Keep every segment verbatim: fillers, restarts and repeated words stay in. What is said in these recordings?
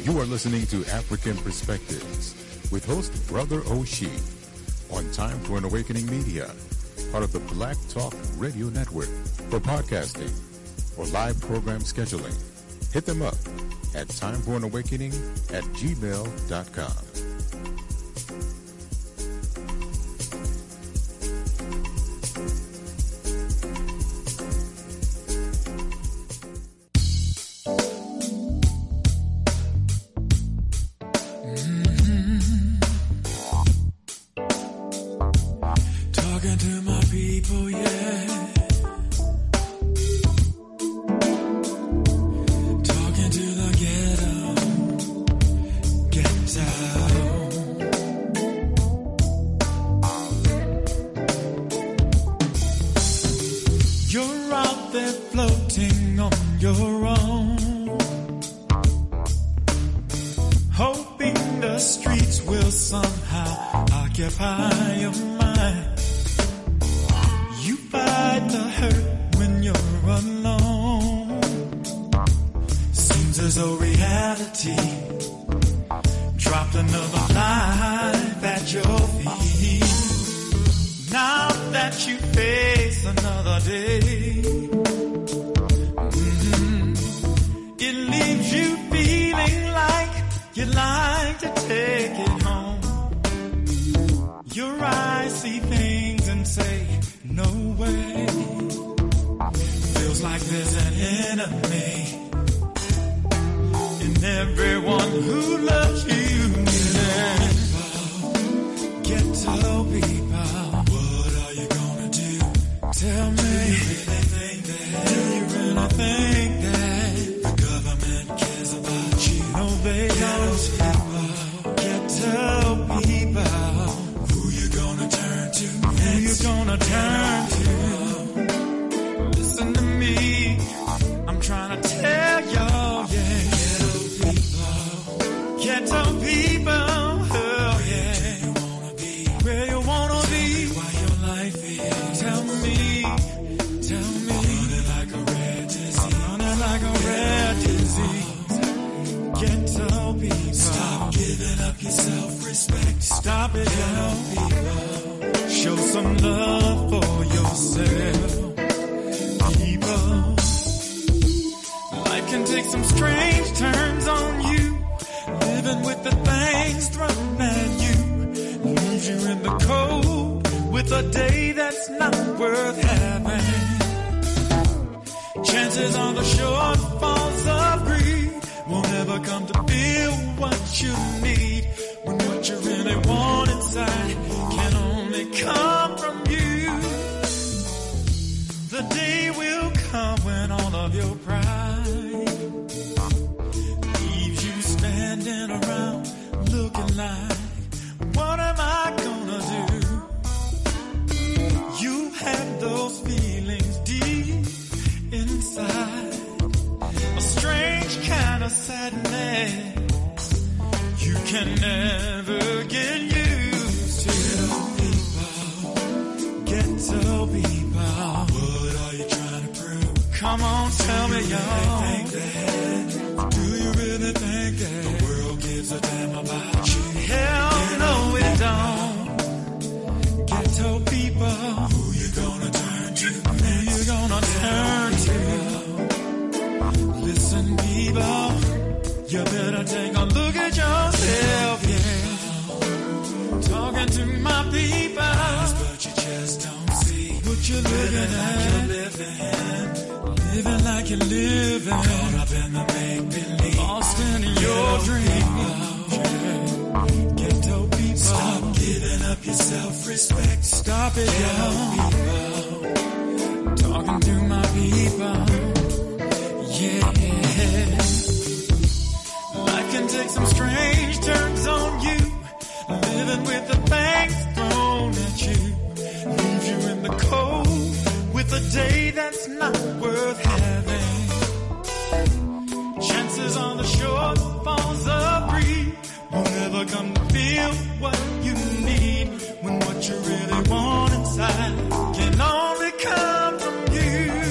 You are listening to African Perspectives with host Brother Oshie on Time for an Awakening Media, part of the Black Talk Radio Network. For podcasting or live program scheduling, hit them up at timeforanawakening at gmail dot com.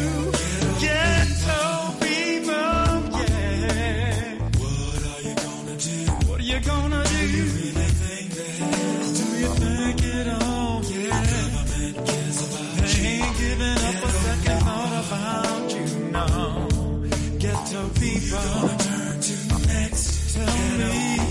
What are you gonna gonna turn to next? Tell me,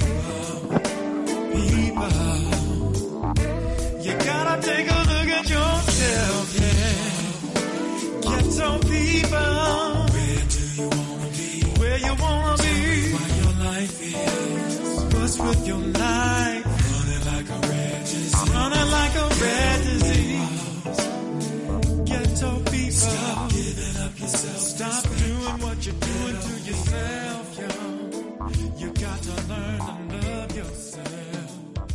people, you gotta take a look at yourself, yeah. Ghetto people, where do you wanna be? Where you wanna be? What your life is? What's with your life? Running like a red disease. Running like a red disease. Ghetto people, stop giving up yourself. Stop doing what you're doing to yourself, yo. You got to learn to love yourself.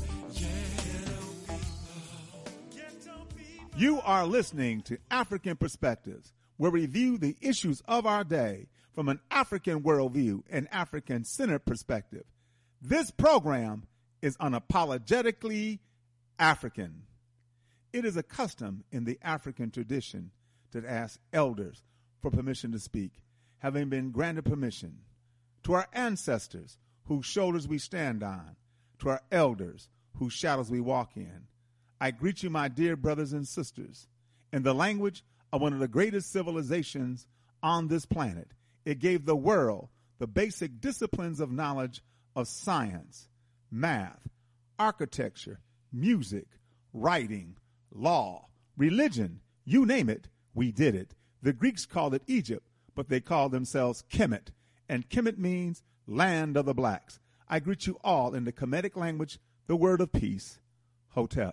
You are listening to African Perspectives, where we view the issues of our day from an African worldview and African-centered perspective. This program is unapologetically African. It is a custom in the African tradition to ask elders for permission to speak, having been granted permission. To our ancestors, whose shoulders we stand on, to our elders, whose shadows we walk in, I greet you, my dear brothers and sisters, in the language of one of the greatest civilizations on this planet. It gave the world the basic disciplines of knowledge of science, math, architecture, music, writing, law, religion, you name it, we did it. The Greeks called it Egypt, but they called themselves Kemet, and Kemet means land of the blacks. I greet you all in the Kemetic language, the word of peace, Hotep.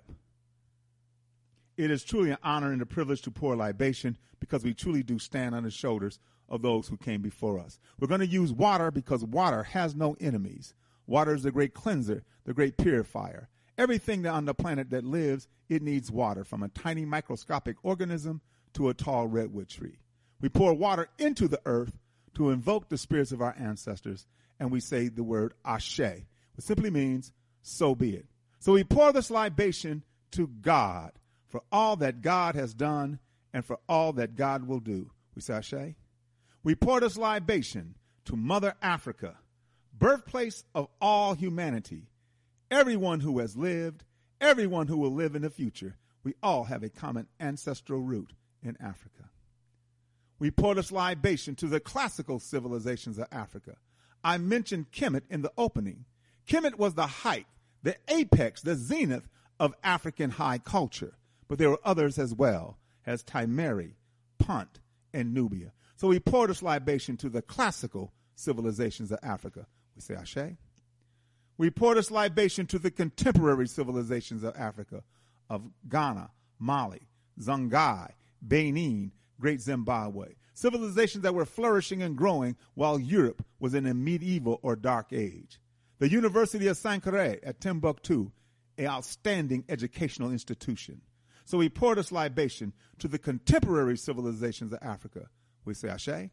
It is truly an honor and a privilege to pour libation because we truly do stand on the shoulders of those who came before us. We're going to use water because water has no enemies. Water is the great cleanser, the great purifier. Everything on the planet that lives, it needs water, from a tiny microscopic organism to a tall redwood tree. We pour water into the earth to invoke the spirits of our ancestors, and we say the word Ashe, which simply means, so be it. So we pour this libation to God for all that God has done and for all that God will do. We say Ashe. We pour this libation to Mother Africa, birthplace of all humanity. Everyone who has lived, everyone who will live in the future, we all have a common ancestral root in Africa. We pour this libation to the classical civilizations of Africa. I mentioned Kemet in the opening. Kemet was the height, the apex, the zenith of African high culture. But there were others as well, as Timeri, Punt, and Nubia. So we pour this libation to the classical civilizations of Africa. We say Ashe. We pour this libation to the contemporary civilizations of Africa, of Ghana, Mali, Songhai, Benin, Great Zimbabwe. Civilizations that were flourishing and growing while Europe was in a medieval or dark age. The University of Sankore at Timbuktu, an outstanding educational institution. So we pour this libation to the contemporary civilizations of Africa. We say Ashe.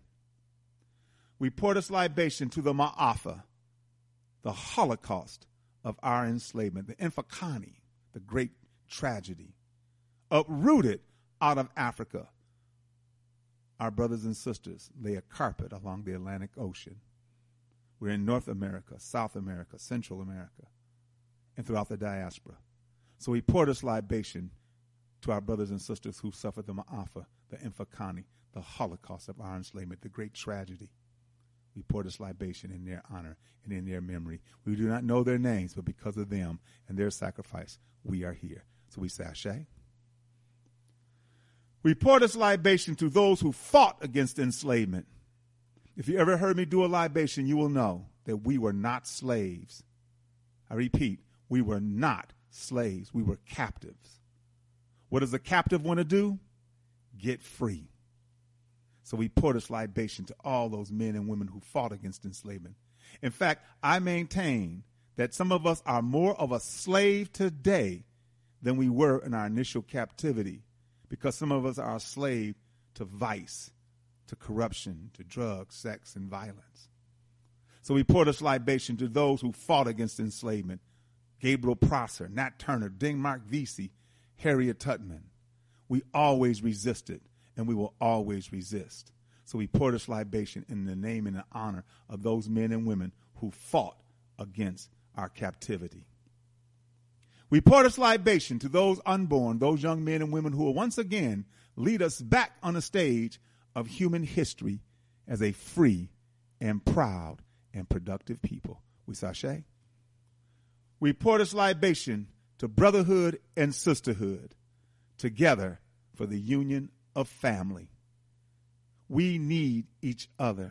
We pour this libation to the Ma'afa, the Holocaust of our enslavement, the Infakani, the great tragedy, uprooted out of Africa. Our brothers and sisters lay a carpet along the Atlantic Ocean. We're in North America, South America, Central America, and throughout the diaspora. So we pour this libation to our brothers and sisters who suffered the Ma'afa, the Infakani, the Holocaust of our enslavement, the great tragedy. We pour this libation in their honor and in their memory. We do not know their names, but because of them and their sacrifice, we are here. So we say Ashe. We pour this libation to those who fought against enslavement. If you ever heard me do a libation, you will know that we were not slaves. I repeat, we were not slaves. We were captives. What does a captive want to do? Get free. So we pour this libation to all those men and women who fought against enslavement. In fact, I maintain that some of us are more of a slave today than we were in our initial captivity, because some of us are a slave to vice, to corruption, to drugs, sex, and violence. So we pour this libation to those who fought against enslavement. Gabriel Prosser, Nat Turner, Dingmark Vesey, Harriet Tubman. We always resisted, and we will always resist. So we pour this libation in the name and the honor of those men and women who fought against our captivity. We pour this libation to those unborn, those young men and women who will once again lead us back on the stage of human history as a free and proud and productive people. We sashay. We pour this libation to brotherhood and sisterhood, together for the union of family. We need each other.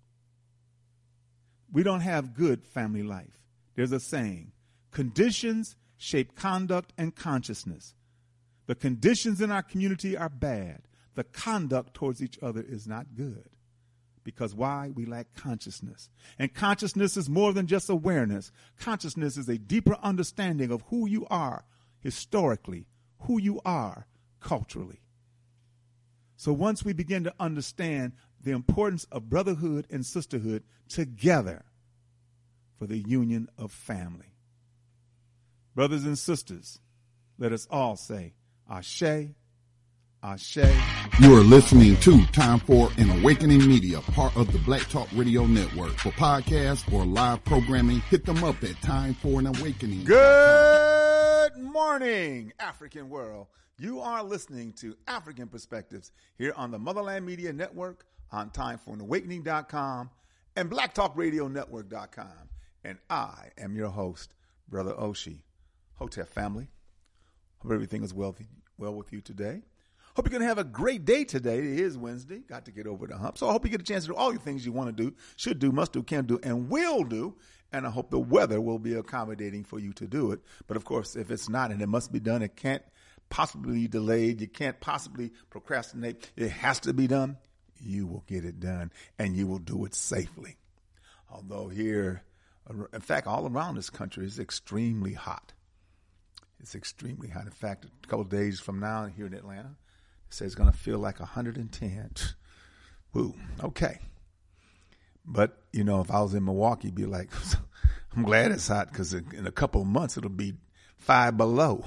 We don't have good family life. There's a saying, conditions shape conduct and consciousness. The conditions in our community are bad. The conduct towards each other is not good. Because why? We lack consciousness. And consciousness is more than just awareness. Consciousness is a deeper understanding of who you are historically, who you are culturally. So once we begin to understand the importance of brotherhood and sisterhood together for the union of family. Brothers and sisters, let us all say, Ashe, Ashe. You are listening to Time for an Awakening Media, part of the Black Talk Radio Network. For podcasts or live programming, hit them up at Time for an Awakening. Good morning, African world. You are listening to African Perspectives here on the Motherland Media Network, on time for an awakening dot com and black talk radio network dot com. And I am your host, Brother Oshie. Hotep family, hope everything is well, well with you today. Hope you're going to have a great day today. It is Wednesday. Got to get over the hump. So I hope you get a chance to do all your things you want to do, should do, must do, can do, and will do. And I hope the weather will be accommodating for you to do it. But, of course, if it's not and it must be done, it can't possibly be delayed. You can't possibly procrastinate. It has to be done. You will get it done, and you will do it safely. Although here, in fact, all around this country is extremely hot. It's extremely hot. In fact, a couple of days from now here in Atlanta, it says it's going to feel like one hundred ten. Woo. Okay. But, you know, if I was in Milwaukee, be like, I'm glad it's hot because in a couple of months it'll be five below.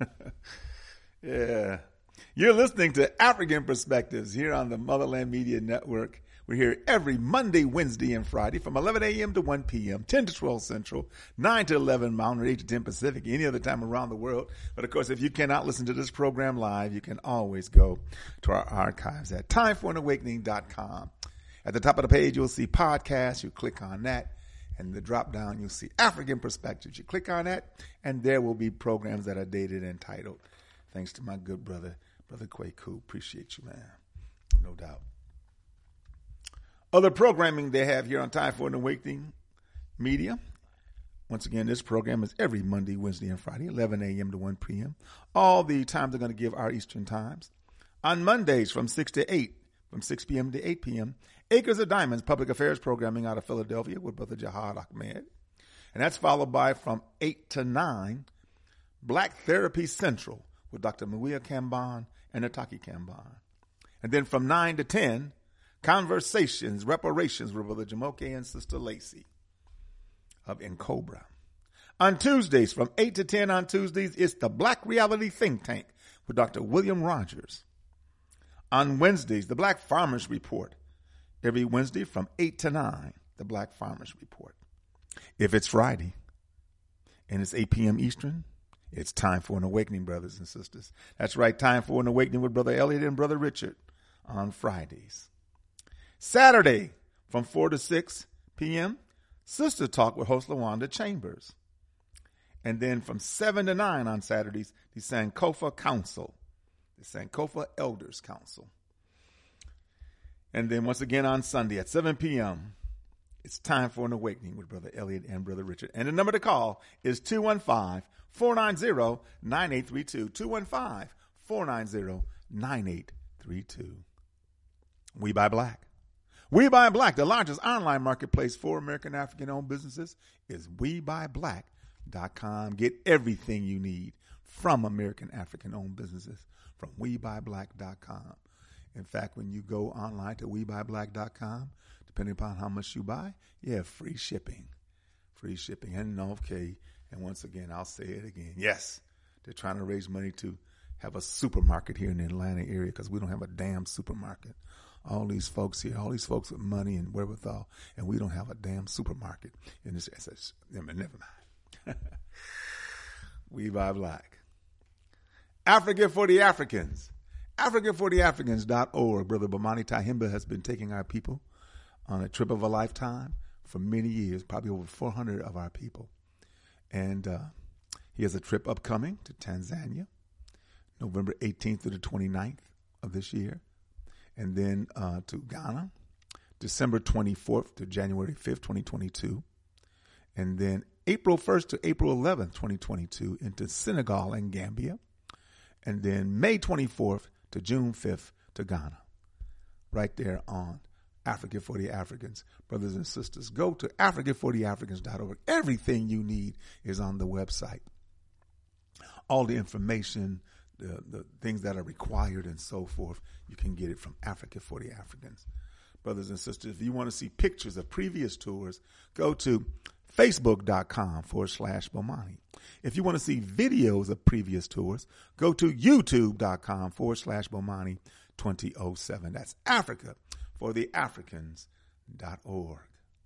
Yeah. You're listening to African Perspectives here on the Motherland Media Network. We're here every Monday, Wednesday, and Friday from eleven a.m. to one p.m., ten to twelve Central, nine to eleven Mountain, eight to ten Pacific, any other time around the world. But, of course, if you cannot listen to this program live, you can always go to our archives at time for an awakening dot com. At the top of the page, you'll see podcasts. You click on that, and the drop down, you'll see African Perspectives. You click on that, and there will be programs that are dated and titled. Thanks to my good brother, Brother Kwaku. Appreciate you, man. No doubt. Other programming they have here on Time for an Awakening Media. Once again, this program is every Monday, Wednesday, and Friday, eleven a.m. to one p.m. All the times are going to give our Eastern times. On Mondays from six to eight, from six p.m. to eight p.m., Acres of Diamonds Public Affairs programming out of Philadelphia with Brother Jihad Ahmed. And that's followed by from eight to nine, Black Therapy Central with Doctor Muia Kamban and Nataki Kamban. And then from nine to ten, Conversations, Reparations with Brother Jamoke and Sister Lacey of N'Cobra. On Tuesdays, from eight to ten on Tuesdays, it's the Black Reality Think Tank with Doctor William Rogers. On Wednesdays, the Black Farmers Report. Every Wednesday from eight to nine, the Black Farmers Report. If it's Friday and it's eight p.m. Eastern, it's Time for an Awakening, brothers and sisters. That's right, Time for an Awakening with Brother Elliot and Brother Richard on Fridays. Saturday, from four to six p.m., Sister Talk with host LaWanda Chambers. And then from seven to nine on Saturdays, the Sankofa Council, the Sankofa Elders Council. And then once again on Sunday at seven p.m., it's Time for an Awakening with Brother Elliot and Brother Richard. And the number to call is two one five, four nine zero, nine eight three two, two one five, four nine zero, nine eight three two. We Buy Black. We Buy Black, the largest online marketplace for American African-owned businesses, is we buy black dot com. Get everything you need from American African-owned businesses from we buy black dot com. In fact, when you go online to we buy black dot com, depending upon how much you buy, you have free shipping. Free shipping. And okay, and once again, I'll say it again. Yes, they're trying to raise money to have a supermarket here in the Atlanta area because we don't have a damn supermarket. All these folks here, all these folks with money and wherewithal, and we don't have a damn supermarket in this. Never mind. We Buy Black. Africa for the Africans. Africa for the Africans dot org. Brother Bomani Tahimba has been taking our people on a trip of a lifetime for many years, probably over four hundred of our people. And uh, he has a trip upcoming to Tanzania, November eighteenth through the twenty-ninth of this year. And then uh, to Ghana, December twenty-fourth to January fifth, twenty twenty-two. And then April first to April eleventh, twenty twenty-two, into Senegal and Gambia. And then May twenty-fourth to June fifth to Ghana. Right there on Africa for the Africans. Brothers and sisters, go to Africa for the Africans dot org. Everything you need is on the website. All the information, the, the things that are required and so forth, you can get it from Africa for the Africans. Brothers and sisters, if you want to see pictures of previous tours, go to Facebook.com forward slash Bomani. If you want to see videos of previous tours, go to YouTube.com forward slash Bomani 2007. That's Africa for the Africans dot org.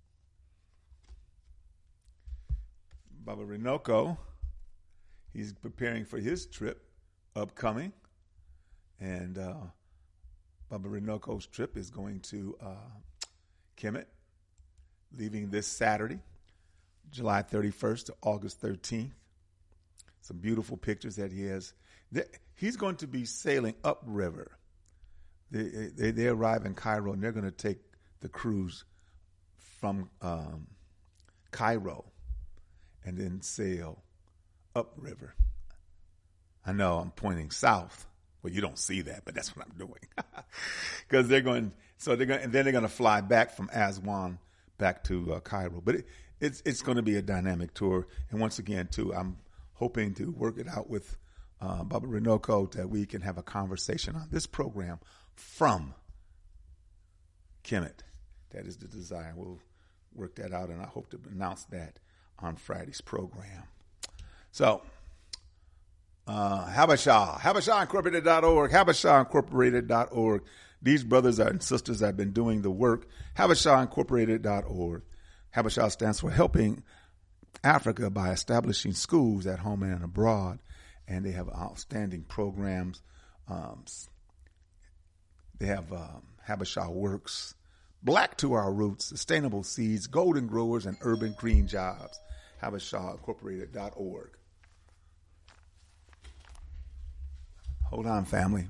Baba Renoko, he's preparing for his trip upcoming. And uh, Baba Renoko's trip is going to uh, Kemet, leaving this Saturday, July thirty-first to August thirteenth. Some beautiful pictures that he has. He's going to be sailing upriver. They, they, they arrive in Cairo, and they're going to take the cruise from um, Cairo and then sail upriver. I know I'm pointing south. Well, you don't see that, but that's what I'm doing. Because they're going, so they're going, and then they're going to fly back from Aswan back to uh, Cairo. But it, it's it's going to be a dynamic tour. And once again, too, I'm hoping to work it out with uh, Baba Renoko that we can have a conversation on this program from Kemet. That is the desire. We'll work that out, and I hope to announce that on Friday's program. So, uh, Habashah, Habashah Incorporated dot org, Habashah Incorporated dot org. These brothers and sisters have been doing the work. Habashah Incorporated dot org. Habashah stands for Helping Africa by Establishing Schools at Home and Abroad. And they have outstanding programs. Um, they have um, Habashah Works, Black to Our Roots, Sustainable Seeds, Golden Growers, and Urban Green Jobs. Habashah Incorporated dot org. Hold on, family.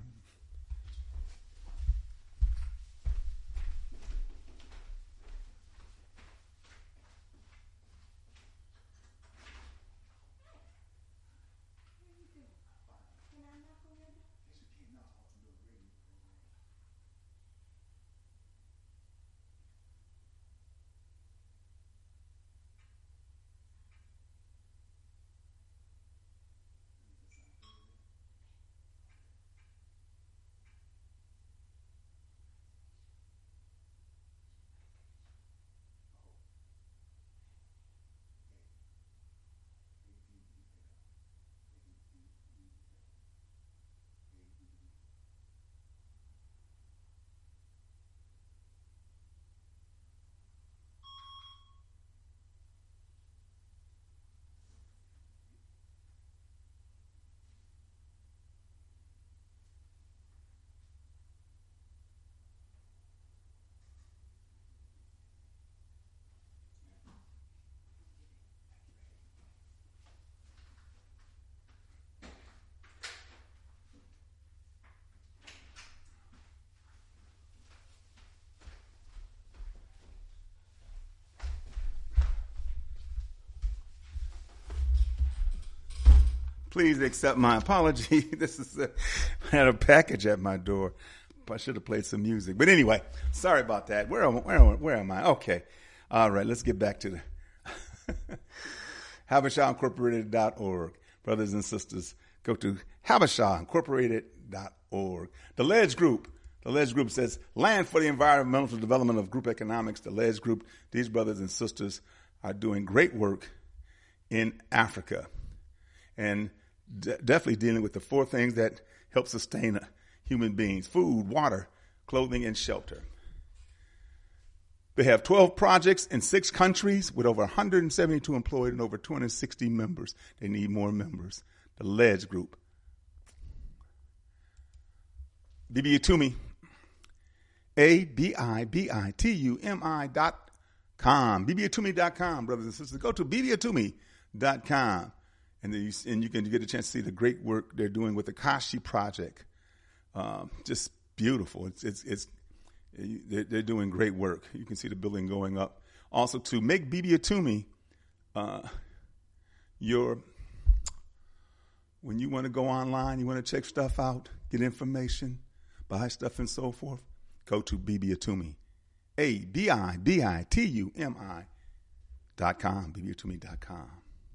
Please accept my apology. This is a, I had a package at my door. I should have played some music. But anyway, sorry about that. Where am, where, where am I? Okay. All right, let's get back to the Habashah Incorporated dot org. Brothers and sisters, go to Habashah Incorporated dot org. The Ledge Group. The Ledge Group says, Land for the Environmental Development of Group Economics. The Ledge Group, these brothers and sisters are doing great work in Africa. And de- definitely dealing with the four things that help sustain human beings: food, water, clothing, and shelter. They have twelve projects in six countries with over one hundred seventy-two employed and over two hundred sixty members. They need more members. The Ledge Group. Bibi Itumi A B I B I T U M I dot com. B B Atumi dot com, brothers and sisters. Go to B B Atumi dot com. And, then you, and you can get a chance to see the great work they're doing with the Kashi Project. Um, just beautiful. It's, it's, it's, they're, they're doing great work. You can see the building going up. Also, to make B B Atumi uh, your, when you want to go online, you want to check stuff out, get information, buy stuff and so forth, go to B B Atumi. A B I B I T U M I dot com, B B Atumi dot com.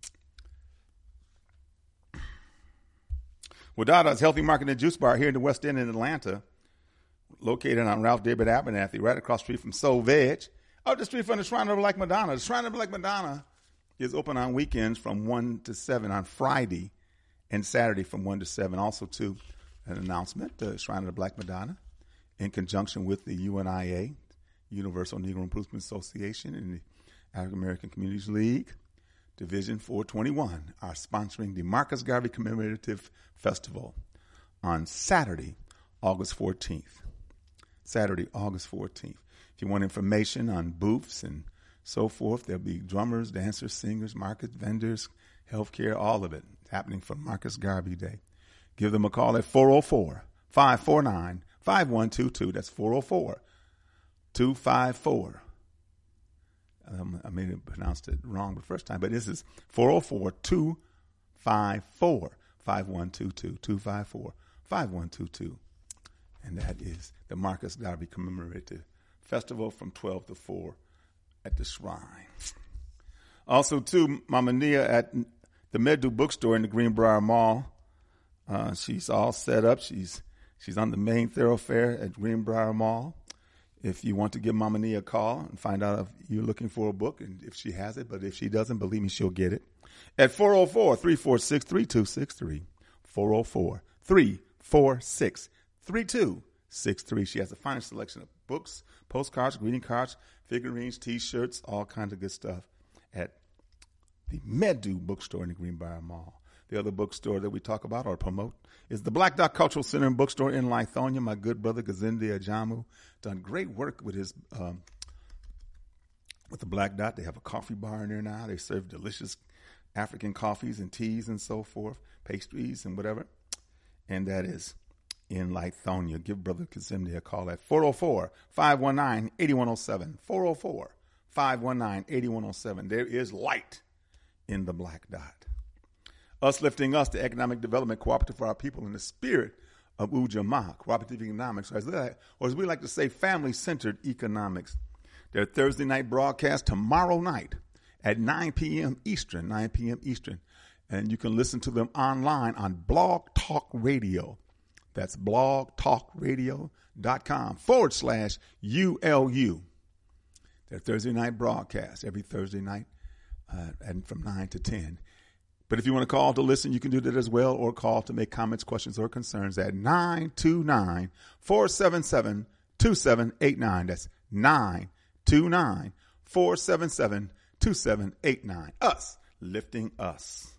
Wadada's Healthy Market and Juice Bar here in the West End in Atlanta, located on Ralph David Abernathy, right across the street from Soul Veg, up the street from the Shrine of the Black Madonna. The Shrine of the Black Madonna is open on weekends from one to seven on Friday and Saturday from one to seven. Also, too, an announcement, the Shrine of the Black Madonna, in conjunction with the U N I A, Universal Negro Improvement Association, and the African American Communities League, Division four twenty-one, are sponsoring the Marcus Garvey Commemorative Festival on Saturday, August fourteenth. Saturday, August fourteenth. If you want information on booths and so forth, there'll be drummers, dancers, singers, market vendors, healthcare, all of it happening for Marcus Garvey Day. Give them a call at four oh four, five four nine, five one two two. That's four oh four, two five four. Um, I may have pronounced it wrong the first time, but this is four oh four, two five four, five one two two, two five four, five one two two. And that is the Marcus Garvey Commemorative Festival from twelve to four at the Shrine. Also, too, Mama Nia at the Medu Bookstore in the Greenbrier Mall. Uh, she's all set up. She's she's on the main thoroughfare at Greenbrier Mall. If you want to give Mama Nia a call and find out if you're looking for a book and if she has it, but if she doesn't, believe me, she'll get it. At four oh four, three four six, three two six three. four oh four, three four six, three two six three. She has a fine selection of books, postcards, greeting cards, figurines, T-shirts, all kinds of good stuff at the Medu Bookstore in the Greenbrier Mall. The other bookstore that we talk about or promote is the Black Dot Cultural Center and Bookstore in Lithonia. My good brother Gazindi Ajamu done great work with his um, with the Black Dot. They have a coffee bar in there now. They serve delicious African coffees and teas and so forth, pastries and whatever. And that is in Lithonia. Give brother Gazindi a call at four oh four, five one nine, eight one oh seven. four oh four, five one nine, eight one oh seven. There is light in the Black Dot. Us Lifting Us, the economic development cooperative for our people in the spirit of Ujamaa, cooperative economics, or as, or as we like to say, family-centered economics. Their Thursday night broadcast tomorrow night at nine p.m. Eastern, nine p.m. Eastern. And you can listen to them online on Blog Talk Radio. That's blogtalkradio.com forward slash U L U. Their Thursday night broadcast every Thursday night uh, and from nine to ten. But if you want to call to listen, you can do that as well, or call to make comments, questions, or concerns at nine two nine, four seven seven, two seven eight nine. That's nine two nine, four seven seven, two seven eight nine. Us Lifting Us.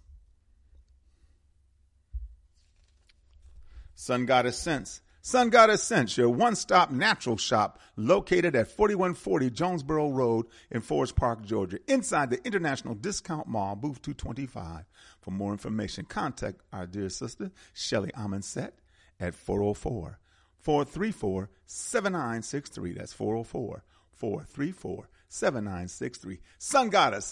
Sun Goddess Scents. Sun Goddess Scents, your one-stop natural shop located at forty-one forty Jonesboro Road in Forest Park, Georgia, inside the International Discount Mall, booth two twenty-five. For more information, contact our dear sister, Shelly Amonset, at four oh four, four three four, seven nine six three. That's four oh four, four three four, seven nine six three. Sun Goddess,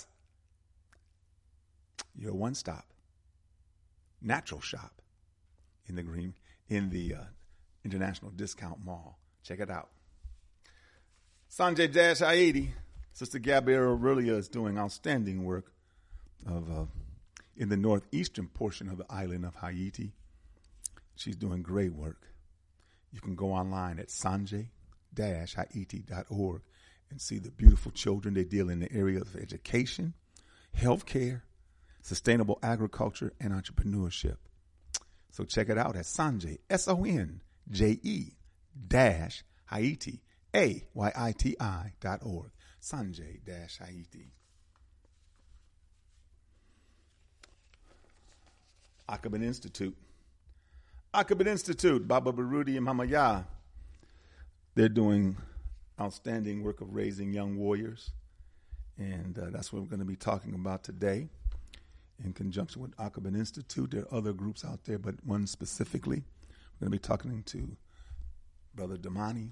your one-stop natural shop in the green, in the uh, International Discount Mall. Check it out. Sanjay Dash Haiti, Sister Gabrielle Aurelia is doing outstanding work of uh, in the northeastern portion of the island of Haiti. She's doing great work. You can go online at sanjay dash haiti dot org and see the beautiful children they deal in the area of education, healthcare, sustainable agriculture, and entrepreneurship. So check it out at Sanjay, S O N J E dash Haiti, A Y I T I dot org. Sanjay dash Haiti. Akabin Institute. Akabin Institute, Baba Barudi and Mama Ya. they're doing outstanding work of raising young warriors. And uh, that's what we're going to be talking about today in conjunction with Akabin Institute. There are other groups out there, but one specifically. We're going to be talking to Brother Damani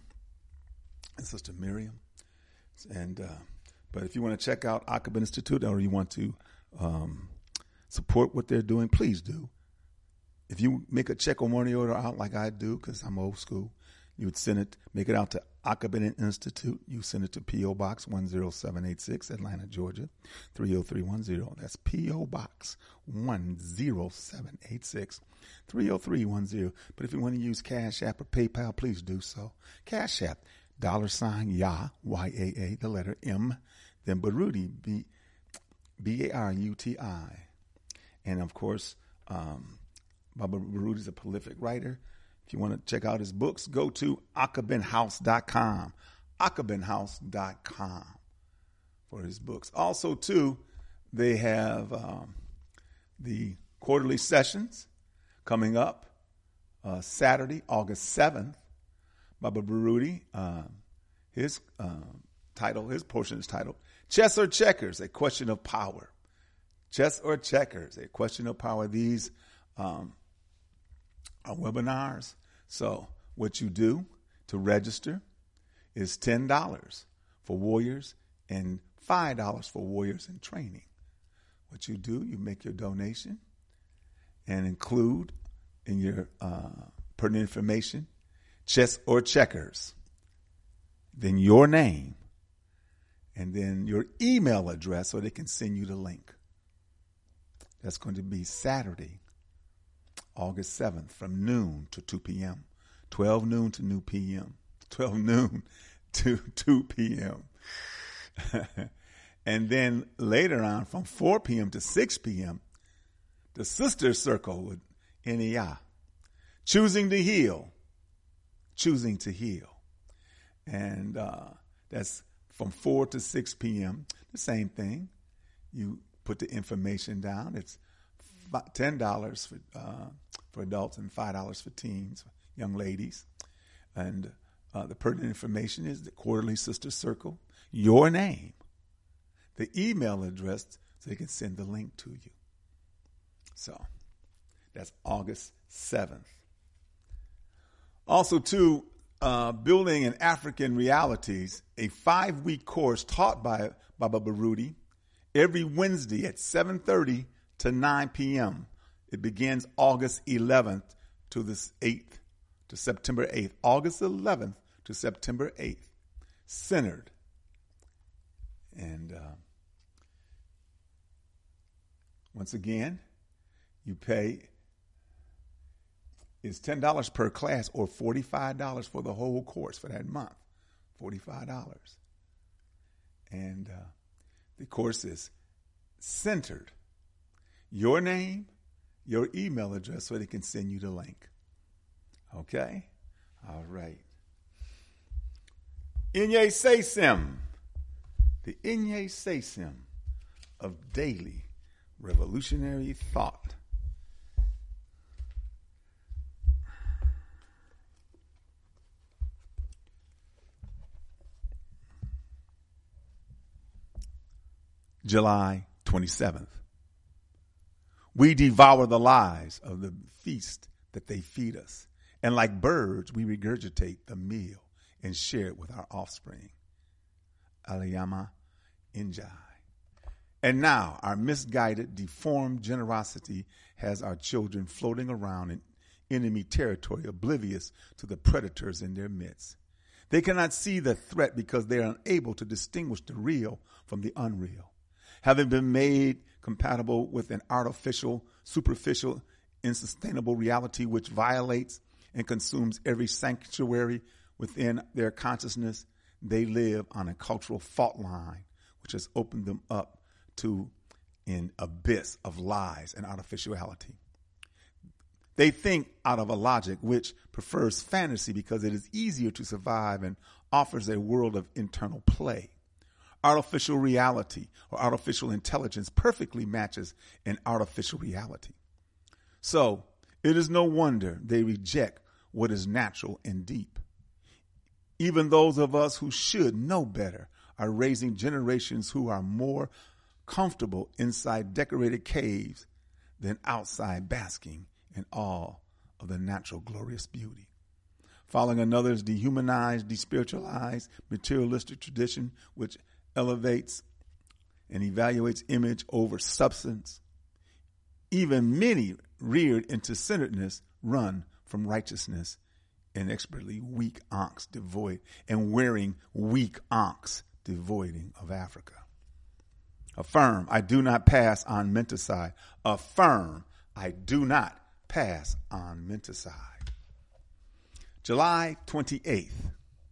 and Sister Miriam. And uh, but if you want to check out Akabin Institute or you want to um, support what they're doing, please do. If you make a check or money order out like I do, because I'm old school, you would send it, make it out to Akabin Institute. You send it to P O. Box one oh seven eight six, Atlanta, Georgia, three oh three one oh. That's P O. Box one oh seven eight six, three oh three one oh. But if you want to use Cash App or PayPal, please do so. Cash App, dollar sign Yah, Y A A, the letter M, then Baruti, B B A R U T I. And of course, um, Baba Baruti is a prolific writer. If you want to check out his books, go to akabin house dot com, akabin house dot com for his books. Also, too, they have um, the quarterly sessions coming up uh, Saturday, August seventh. Baba Baruti, uh, his uh, title, his portion is titled, Chess or Checkers, a Question of Power. Chess or Checkers, a Question of Power. These um our webinars. So what you do to register is ten dollars for warriors and five dollars for warriors in training. What you do, you make your donation and include in your uh, pertinent information, chess or checkers, then your name, and then your email address so they can send you the link. That's going to be Saturday, August seventh, from noon to two p.m., twelve noon to two p.m., twelve noon to two p.m. And then later on, from four p.m. to six p.m., the Sister Circle with N E I, Choosing to Heal, Choosing to Heal. And uh, that's from four to six p.m., the same thing. You put the information down. It's ten dollars for uh, for adults and five dollars for teens, young ladies. And uh, the pertinent information is the Quarterly Sister Circle, your name, the email address so they can send the link to you. So that's August seventh. Also, too, uh, Building in African Realities, a five-week course taught by Baba Baruti every Wednesday at seven thirty to nine p.m. It begins August eleventh to the eighth, to September eighth. August eleventh to September eighth. Centered. And uh, once again, you pay, it's ten dollars per class or forty-five dollars for the whole course for that month. forty-five dollars. And uh, the course is centered. Your name, your email address so they can send you the link. Okay? All right. Inye Sesim, the Inye Sesim of daily revolutionary thought. July twenty-seventh. We devour the lies of the feast that they feed us. And like birds, we regurgitate the meal and share it with our offspring. Aliyama Injai. And now our misguided, deformed generosity has our children floating around in enemy territory, oblivious to the predators in their midst. They cannot see the threat because they are unable to distinguish the real from the unreal. Having been made compatible with an artificial, superficial, unsustainable reality which violates and consumes every sanctuary within their consciousness, they live on a cultural fault line which has opened them up to an abyss of lies and artificiality. They think out of a logic which prefers fantasy because it is easier to survive and offers a world of internal play. Artificial reality or artificial intelligence perfectly matches an artificial reality. So it is no wonder they reject what is natural and deep. Even those of us who should know better are raising generations who are more comfortable inside decorated caves than outside basking in awe of the natural glorious beauty. Following another's dehumanized, despiritualized, materialistic tradition which elevates and evaluates image over substance, even many reared into centeredness run from righteousness inexpertly weak ankhs devoid and wearing weak ankhs devoiding of Africa. Affirm, I do not pass on menticide. Affirm, I do not pass on menticide. July twenty-eighth.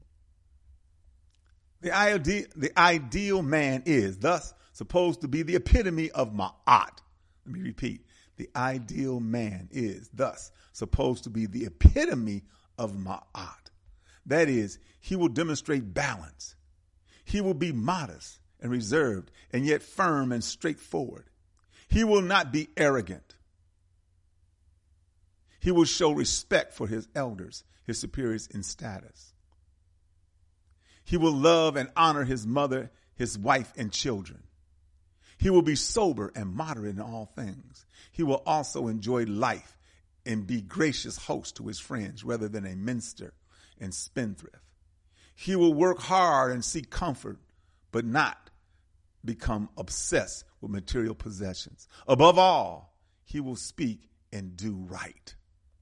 The ideal, the ideal man is thus supposed to be the epitome of ma'at. Let me repeat. The ideal man is thus supposed to be the epitome of ma'at. That is, he will demonstrate balance. He will be modest and reserved and yet firm and straightforward. He will not be arrogant. He will show respect for his elders, his superiors in status. He will love and honor his mother, his wife, and children. He will be sober and moderate in all things. He will also enjoy life and be gracious host to his friends rather than a minster and spendthrift. He will work hard and seek comfort, but not become obsessed with material possessions. Above all, he will speak and do right.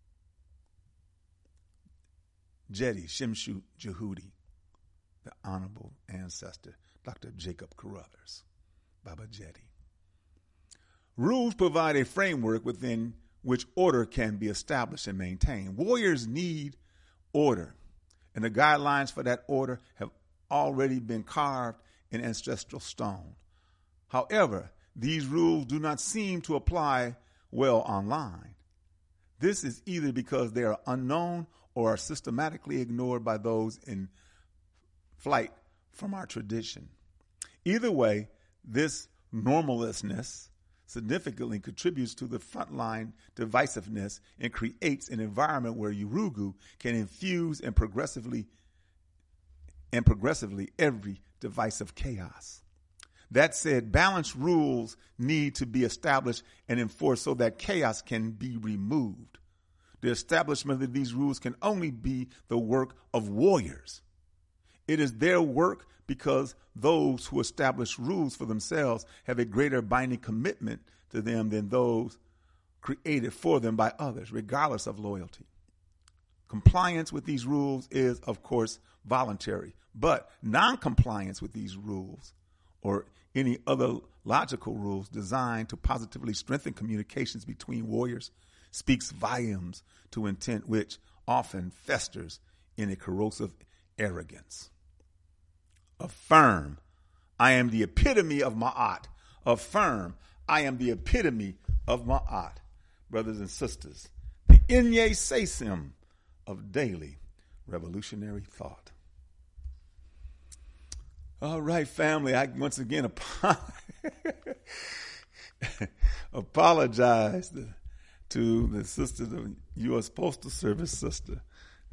Jedi Shimshu Jehudi, the honorable ancestor, Doctor Jacob Carruthers, Baba Jedi. Rules provide a framework within which order can be established and maintained. Warriors need order, and the guidelines for that order have already been carved in ancestral stone. However, these rules do not seem to apply well online. This is either because they are unknown or are systematically ignored by those in flight from our tradition. Either way, this normallessness significantly contributes to the frontline divisiveness and creates an environment where Yurugu can infuse and progressively and progressively every divisive chaos. That said, balanced rules need to be established and enforced so that chaos can be removed. The establishment of these rules can only be the work of warriors. It is their work because those who establish rules for themselves have a greater binding commitment to them than those created for them by others, regardless of loyalty. Compliance with these rules is, of course, voluntary, but non-compliance with these rules or any other logical rules designed to positively strengthen communications between warriors speaks volumes to intent which often festers in a corrosive arrogance. Affirm, I am the epitome of Ma'at. Affirm, I am the epitome of Ma'at. Brothers and sisters, the Inye Sesim of daily revolutionary thought. All right, family, I once again apologize to, to the sister, the U S Postal Service sister,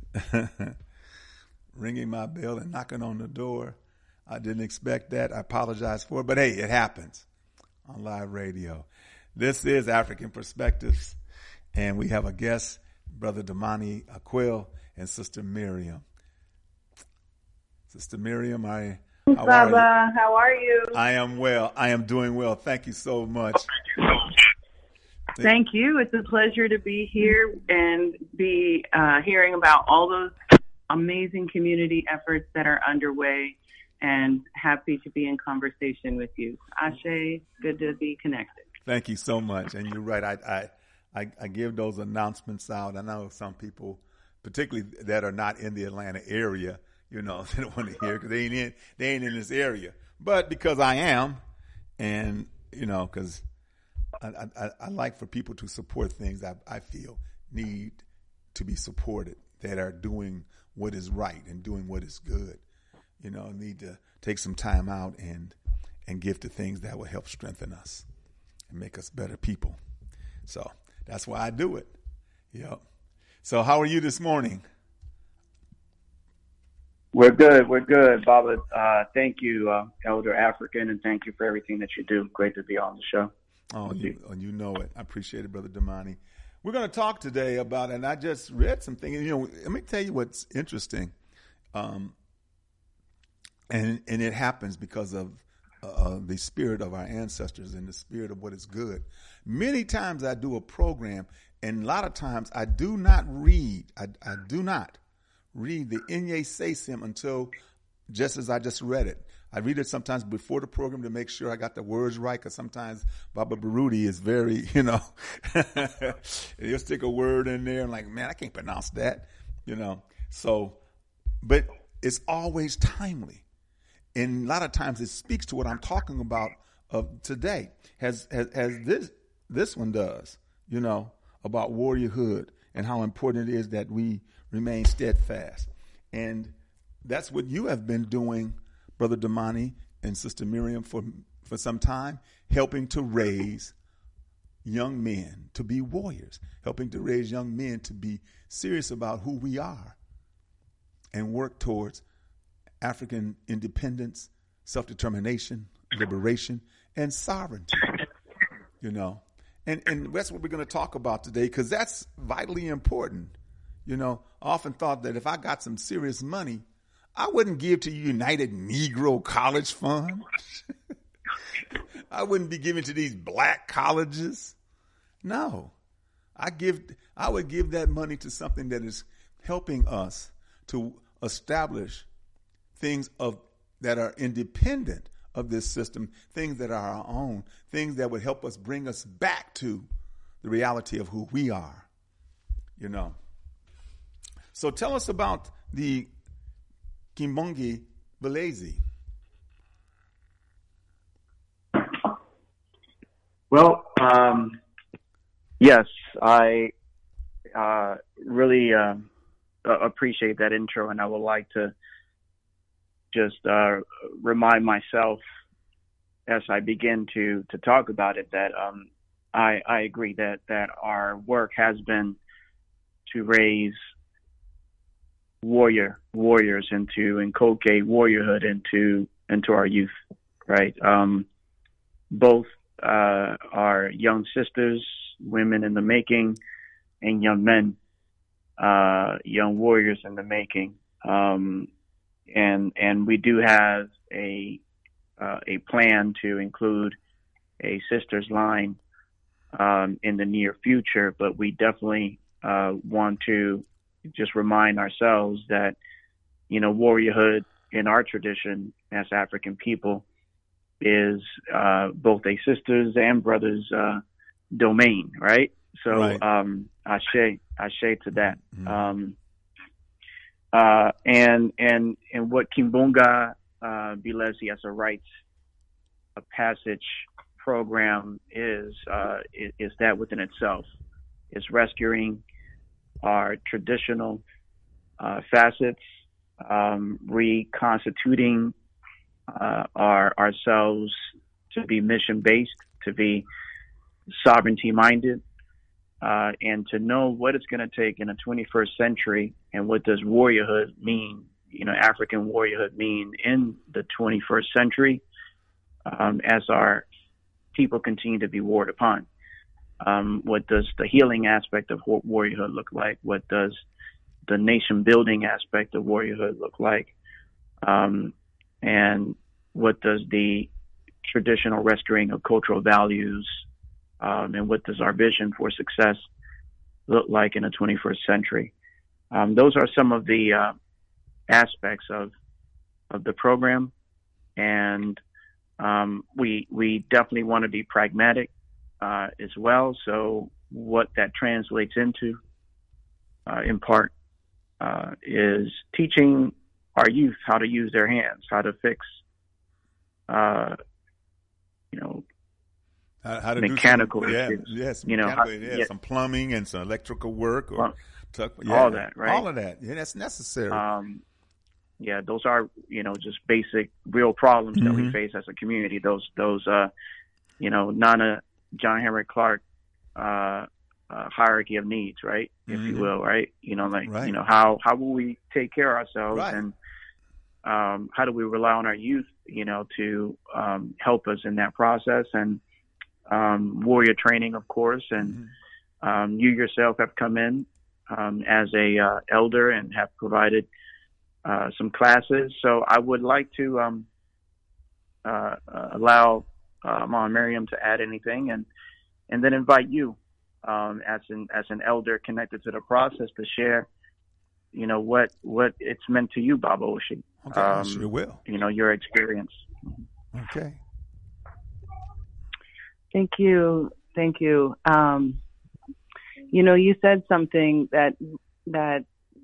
ringing my bell and knocking on the door. I didn't expect that. I apologize for it, but hey, it happens on live radio. This is African Perspectives, and we have a guest, Brother Damani Aquil and Sister Miriam. Sister Miriam, I how Baba, are you? How are you? I am well. I am doing well. Thank you so much. Thank you. It's a pleasure to be here and be uh, hearing about all those amazing community efforts that are underway, and happy to be in conversation with you. Ashe, good to be connected. Thank you so much. And you're right. I, I, I, I give those announcements out. I know some people, particularly that are not in the Atlanta area, you know, they don't want to hear because they ain't in, they ain't in this area. But because I am, and, you know, because I, I, I like for people to support things I, I feel need to be supported, that are doing what is right and doing what is good. You know, need to take some time out and and give to things that will help strengthen us and make us better people. So that's why I do it. Yep. So how are you this morning? We're good. We're good, Baba. Uh, thank you, uh, Elder African, and thank you for everything that you do. Great to be on the show. Oh, you, oh, you know it. I appreciate it, Brother Damani. We're going to talk today about, and I just read something. You know, let me tell you what's interesting, um, and and it happens because of uh, the spirit of our ancestors and the spirit of what is good. Many times I do a program, and a lot of times I do not read. I, I do not read the Inye Sesim until just as I just read it. I read it sometimes before the program to make sure I got the words right, because sometimes Baba Baruti is very, you know, he'll stick a word in there and like, man, I can't pronounce that, you know. So, but it's always timely. And a lot of times it speaks to what I'm talking about of today, as, as, as this, this one does, you know, about warriorhood and how important it is that we remain steadfast. And that's what you have been doing, Brother Damani and Sister Miriam, for for some time, helping to raise young men to be warriors, helping to raise young men to be serious about who we are and work towards African independence, self-determination, liberation, and sovereignty, you know. And, and that's what we're going to talk about today, because that's vitally important. You know, I often thought that if I got some serious money, I wouldn't give to United Negro College Fund. I wouldn't be giving to these black colleges. No, I give. I would give that money to something that is helping us to establish things of that are independent of this system, things that are our own, things that would help us bring us back to the reality of who we are. You know. So tell us about the Kimbonge Belezi. Well, um, yes, I uh, really uh, appreciate that intro, and I would like to just uh, remind myself as I begin to to talk about it that um, I, I agree that, that our work has been to raise warrior warriors and to inculcate warriorhood into into our youth, right? Um, both uh, our young sisters, women in the making, and young men, uh, young warriors in the making. Um, and and we do have a uh, a plan to include a sisters line um, in the near future, but we definitely uh, want to just remind ourselves that, you know, warriorhood in our tradition as African people is uh, both a sisters and brothers uh, domain, right? So, right. um, ashe, ashe to that. Mm-hmm. Um, uh, and and and what Kimbonge uh, Belezi as a rites of passage program is, uh, is is that within itself is rescuing our traditional uh, facets, um, reconstituting uh, our ourselves to be mission based, to be sovereignty minded, uh, and to know what it's going to take in the twenty-first century and what does warriorhood mean, you know, African warriorhood mean in the twenty-first century um, as our people continue to be warred upon. Um, what does the healing aspect of warriorhood look like? What does the nation building aspect of warriorhood look like? Um, and what does the traditional restoring of cultural values um, and what does our vision for success look like in the twenty-first century? Um, those are some of the uh, aspects of of the program, and um, we we definitely want to be pragmatic uh, as well. So what that translates into, uh, in part, uh, is teaching our youth how to use their hands, how to fix, uh, you know, how, how to mechanical do some, issues. Yeah, yes, you know, how, how, yeah, yeah. some plumbing and some electrical work, or Plum, tuck, yeah, all that, right? All of that, yeah, that's necessary. Um, yeah, those are, you know, just basic, real problems mm-hmm. that we face as a community. Those, those, uh, you know, Nana John Henrik Clarke uh, uh, hierarchy of needs, right, if mm-hmm. you will, right? You know, like, right. you know, how how will we take care of ourselves, right. and um, how do we rely on our youth, you know, to um, help us in that process, and um, warrior training, of course, and mm-hmm. um, you yourself have come in um, as a uh, elder and have provided uh, some classes. So I would like to um, uh, uh, allow uh, Mom Miriam to add anything, and and then invite you um, as an as an elder connected to the process to share, you know, what what it's meant to you, Baba Oshi. Okay, um, I sure will. You know, your experience. Okay. Thank you. Thank you. Um, you know, you said something that that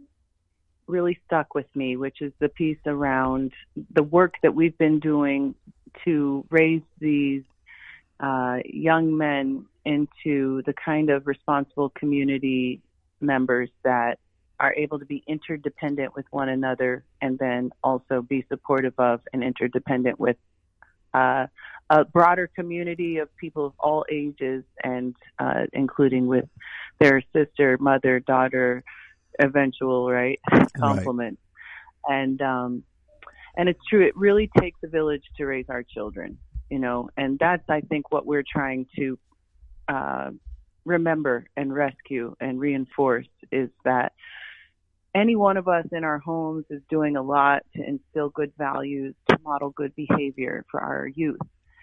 really stuck with me, which is the piece around the work that we've been doing to raise these uh, young men into the kind of responsible community members that are able to be interdependent with one another, and then also be supportive of and interdependent with uh, a broader community of people of all ages, and uh, including with their sister, mother, daughter, eventual, right, complement. Right. And um, and it's true. It really takes a village to raise our children, you know, and that's, I think, what we're trying to uh, remember and rescue and reinforce, is that any one of us in our homes is doing a lot to instill good values, to model good behavior for our youth.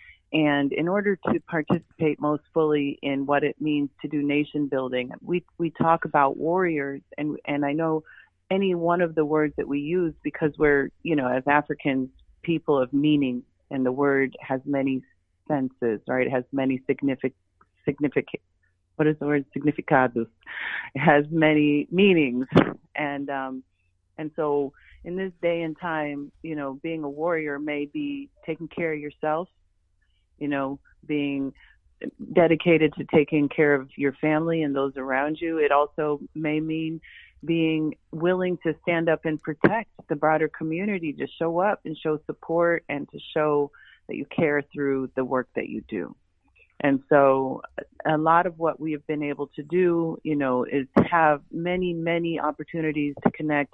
And in order to participate most fully in what it means to do nation building, we we talk about warriors, and and I know any one of the words that we use, because we're, you know, as Africans, people of meaning, and the word has many senses, right? It has many significant, significant, what is the word? Significados. It has many meanings. And, um, and so in this day and time, you know, being a warrior may be taking care of yourself, you know, being dedicated to taking care of your family and those around you. It also may mean being willing to stand up and protect the broader community, to show up and show support, and to show that you care through the work that you do. And so a lot of what we have been able to do, you know, is have many, many opportunities to connect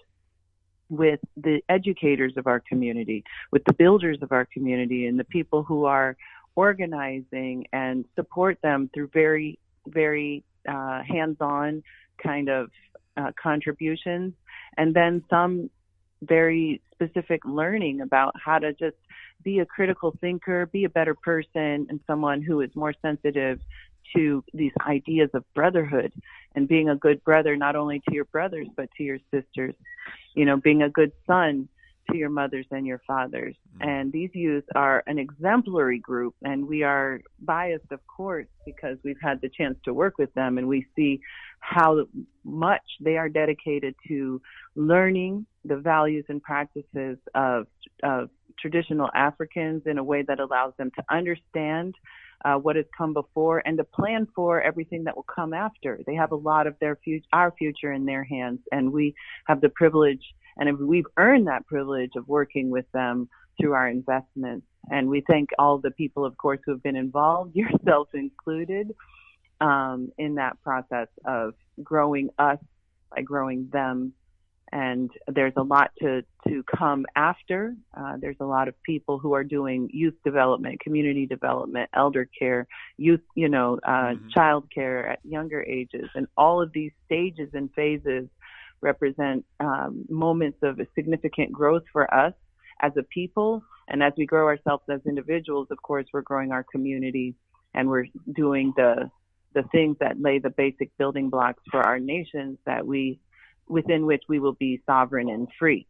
with the educators of our community, with the builders of our community, and the people who are organizing, and support them through very, very uh, hands-on kind of uh, contributions, and then some very specific learning about how to just be a critical thinker, be a better person, and someone who is more sensitive to these ideas of brotherhood, and being a good brother, not only to your brothers, but to your sisters, you know, being a good son to your mothers and your fathers. And these youth are an exemplary group, and we are biased, of course, because we've had the chance to work with them, and we see how much they are dedicated to learning the values and practices of, of traditional Africans in a way that allows them to understand uh, what has come before, and to plan for everything that will come after. They have a lot of their future, our future in their hands, and we have the privilege, and we've earned that privilege of working with them through our investments. And we thank all the people, of course, who have been involved, yourself included, um, in that process of growing us by growing them. And there's a lot to, to come after. Uh, there's a lot of people who are doing youth development, community development, elder care, youth, you know, uh, mm-hmm. child care at younger ages. And all of these stages and phases represent um, moments of significant growth for us as a people. And as we grow ourselves as individuals, of course, we're growing our community, and we're doing the the things that lay the basic building blocks for our nations, that we within which we will be sovereign and free.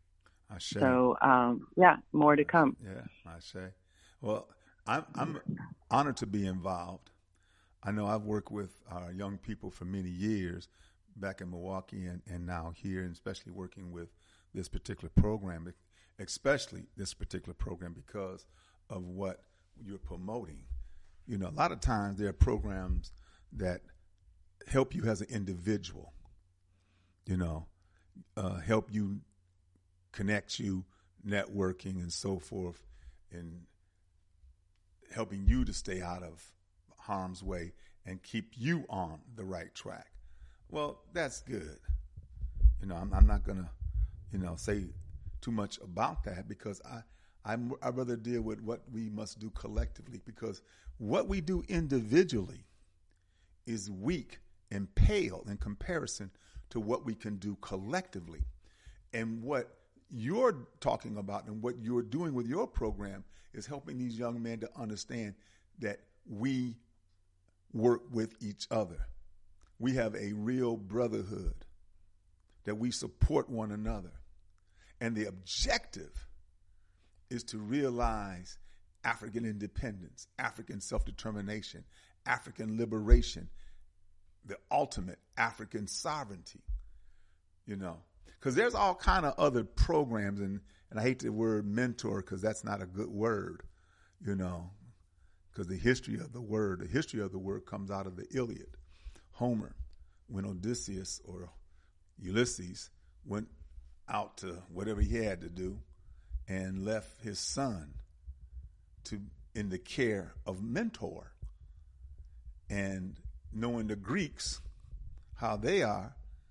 I say. So, um, yeah, more to come. Yeah, I say. Well, I'm, I'm honored to be involved. I know I've worked with uh, young people for many years back in Milwaukee, and, and now here, and especially working with this particular program, especially this particular program because of what you're promoting. You know, a lot of times there are programs that help you as an individual, you know, uh, help you, connect you, networking and so forth, and helping you to stay out of harm's way and keep you on the right track. Well, that's good. You know, I'm, I'm not going to, you know, say too much about that because I, I'm, I'd rather deal with what we must do collectively, because what we do individually is weak and pale in comparison to what we can do collectively. And what you're talking about and what you're doing with your program is helping these young men to understand that we work with each other. We have a real brotherhood, that we support one another. And the objective is to realize African independence, African self-determination, African liberation, the ultimate African sovereignty, you know. Because there's all kind of other programs, and, and I hate the word mentor because that's not a good word, you know, because the history of the word, the history of the word comes out of the Iliad. Homer, when Odysseus or Ulysses went out to whatever he had to do and left his son to in the care of Mentor. And knowing the Greeks, how they are,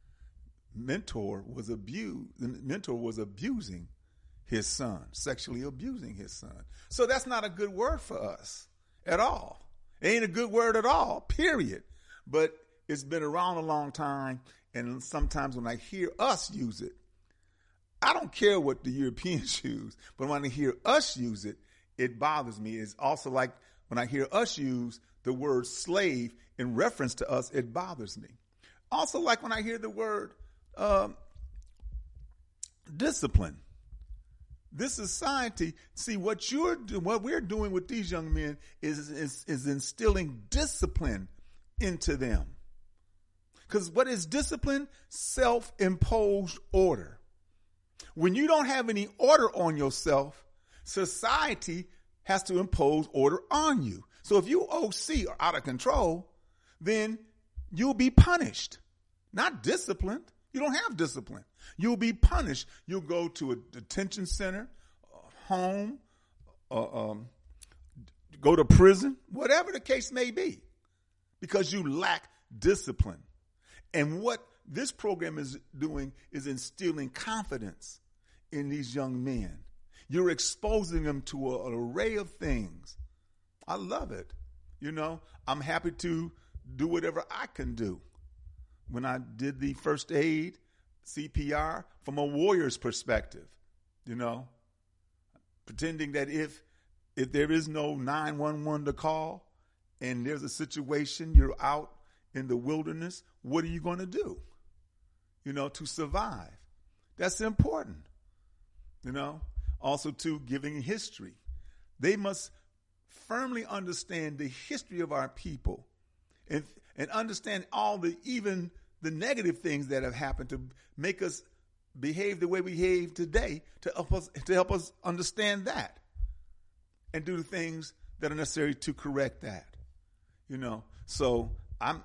Mentor was abused. Mentor was abusing his son, sexually abusing his son. So that's not a good word for us at all. It ain't a good word at all, period. But it's been around a long time, and sometimes when I hear us use it, I don't care what the Europeans use, but when I hear us use it, it bothers me. It's also like when I hear us use the word slave in reference to us, it bothers me. Also, like when I hear the word um, discipline. This society, see what you're doing, what we're doing with these young men is, is, is instilling discipline into them. Because what is discipline? Self-imposed order. When you don't have any order on yourself, society has to impose order on you. So if you O C are out of control, then you'll be punished, not disciplined. You don't have discipline. You'll be punished. You'll go to a detention center, a home, uh, um, go to prison, whatever the case may be, because you lack discipline. And what this program is doing is instilling confidence in these young men. You're exposing them to a, an array of things. I love it. You know, I'm happy to do whatever I can do. When I did the first aid, C P R, from a warrior's perspective, you know, pretending that if if there is no nine one one to call and there's a situation, you're out in the wilderness, what are you going to do, you know, to survive? That's important, you know. Also, too, giving history. They must firmly understand the history of our people and and understand all the, even the negative things that have happened to make us behave the way we behave today, to help us, to help us understand that and do the things that are necessary to correct that, you know. So I'm,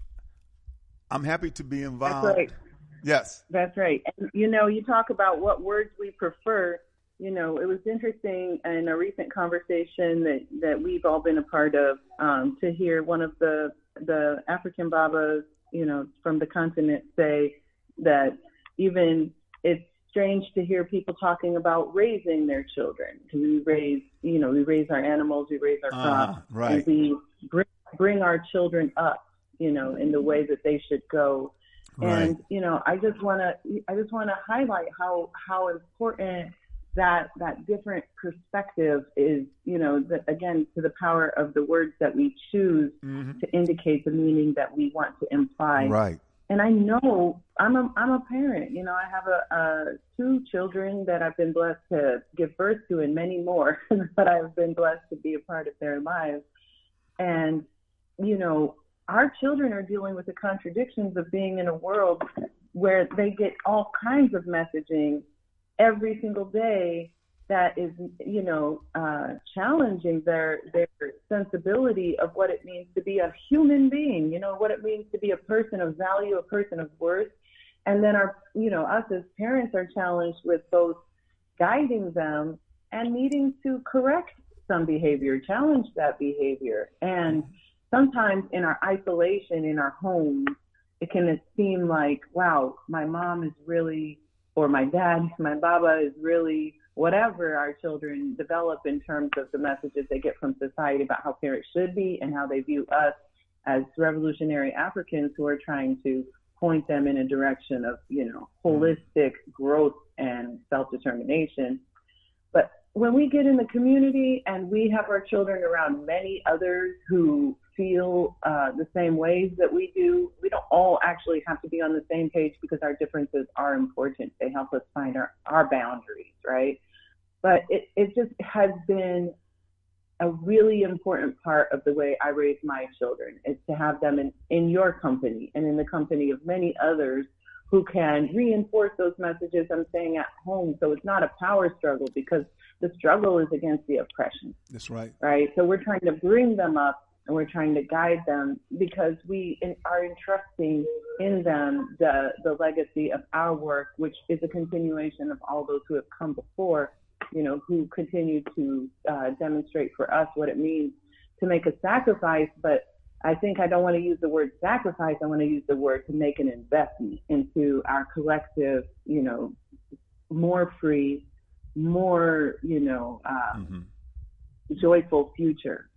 I'm happy to be involved. That's right. Yes. That's right. And, you know, you talk about what words we prefer. You know, it was interesting in a recent conversation that, that we've all been a part of, um, to hear one of the the African Babas, you know, from the continent say that even it's strange to hear people talking about raising their children, because we raise, you know, we raise our animals, we raise our crops, uh, right. and we bring, bring our children up, you know, in the way that they should go. Right. And, you know, I just want to, I just want to highlight how, how important that that different perspective is, you know, the, again, to the power of the words that we choose mm-hmm. to indicate the meaning that we want to imply. Right. And I know I'm a I'm a parent. You know, I have a, a two children that I've been blessed to give birth to, and many more that I've been blessed to be a part of their lives. And, you know, our children are dealing with the contradictions of being in a world where they get all kinds of messaging every single day that is, you know, uh, challenging their their sensibility of what it means to be a human being, you know, what it means to be a person of value, a person of worth. And then our, you know, us as parents are challenged with both guiding them and needing to correct some behavior, challenge that behavior. And sometimes in our isolation in our homes, it can seem like, wow, my mom is really or my dad, my baba is really whatever our children develop in terms of the messages they get from society about how parents should be and how they view us as revolutionary Africans who are trying to point them in a direction of, you know, holistic growth and self-determination. But when we get in the community and we have our children around many others who feel uh, the same ways that we do, we don't all actually have to be on the same page because our differences are important. They help us find our, our boundaries, right? But it, it just has been a really important part of the way I raise my children, is to have them in, in your company and in the company of many others who can reinforce those messages I'm saying at home. So it's not a power struggle, because the struggle is against the oppression. That's right. Right? So we're trying to bring them up and we're trying to guide them because we in, are entrusting in them the, the legacy of our work, which is a continuation of all those who have come before, you know, who continue to uh, demonstrate for us what it means to make a sacrifice. But I think I don't want to use the word sacrifice. I want to use the word to make an investment into our collective, you know, more free, more, you know, um, mm-hmm. joyful future.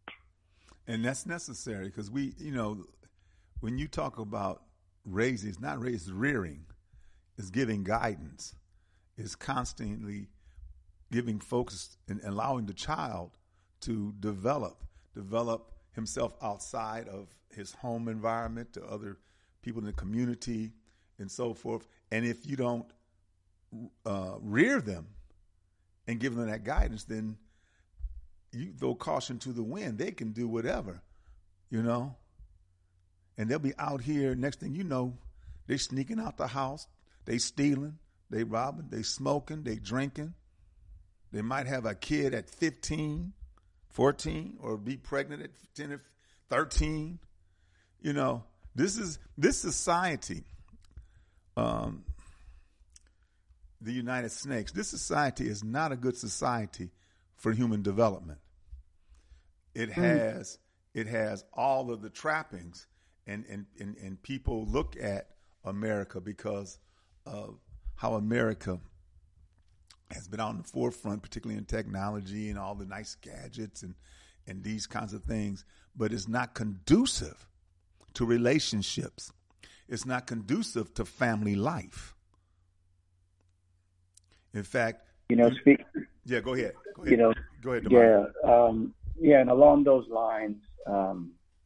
And that's necessary because we, you know, when you talk about raising, it's not raising, it's rearing, it's giving guidance, it's constantly giving focus and allowing the child to develop, develop himself outside of his home environment to other people in the community and so forth. And if you don't uh, rear them and give them that guidance, then you throw caution to the wind. They can do whatever, you know, and they'll be out here. Next thing you know, they sneaking out the house, they stealing, they robbing, they smoking, they drinking. They might have a kid at fifteen, fourteen, or be pregnant at ten or thirteen. You know, this is this society, um, the United Snakes, this society is not a good society for human development. It has mm. it has all of the trappings, and, and, and, and people look at America because of how America has been on the forefront, particularly in technology and all the nice gadgets and, and these kinds of things, but it's not conducive to relationships. It's not conducive to family life. In fact, you know, speak. Yeah, go ahead. Go ahead. You know, go ahead. Damar. Yeah, um, yeah, and along those lines, um,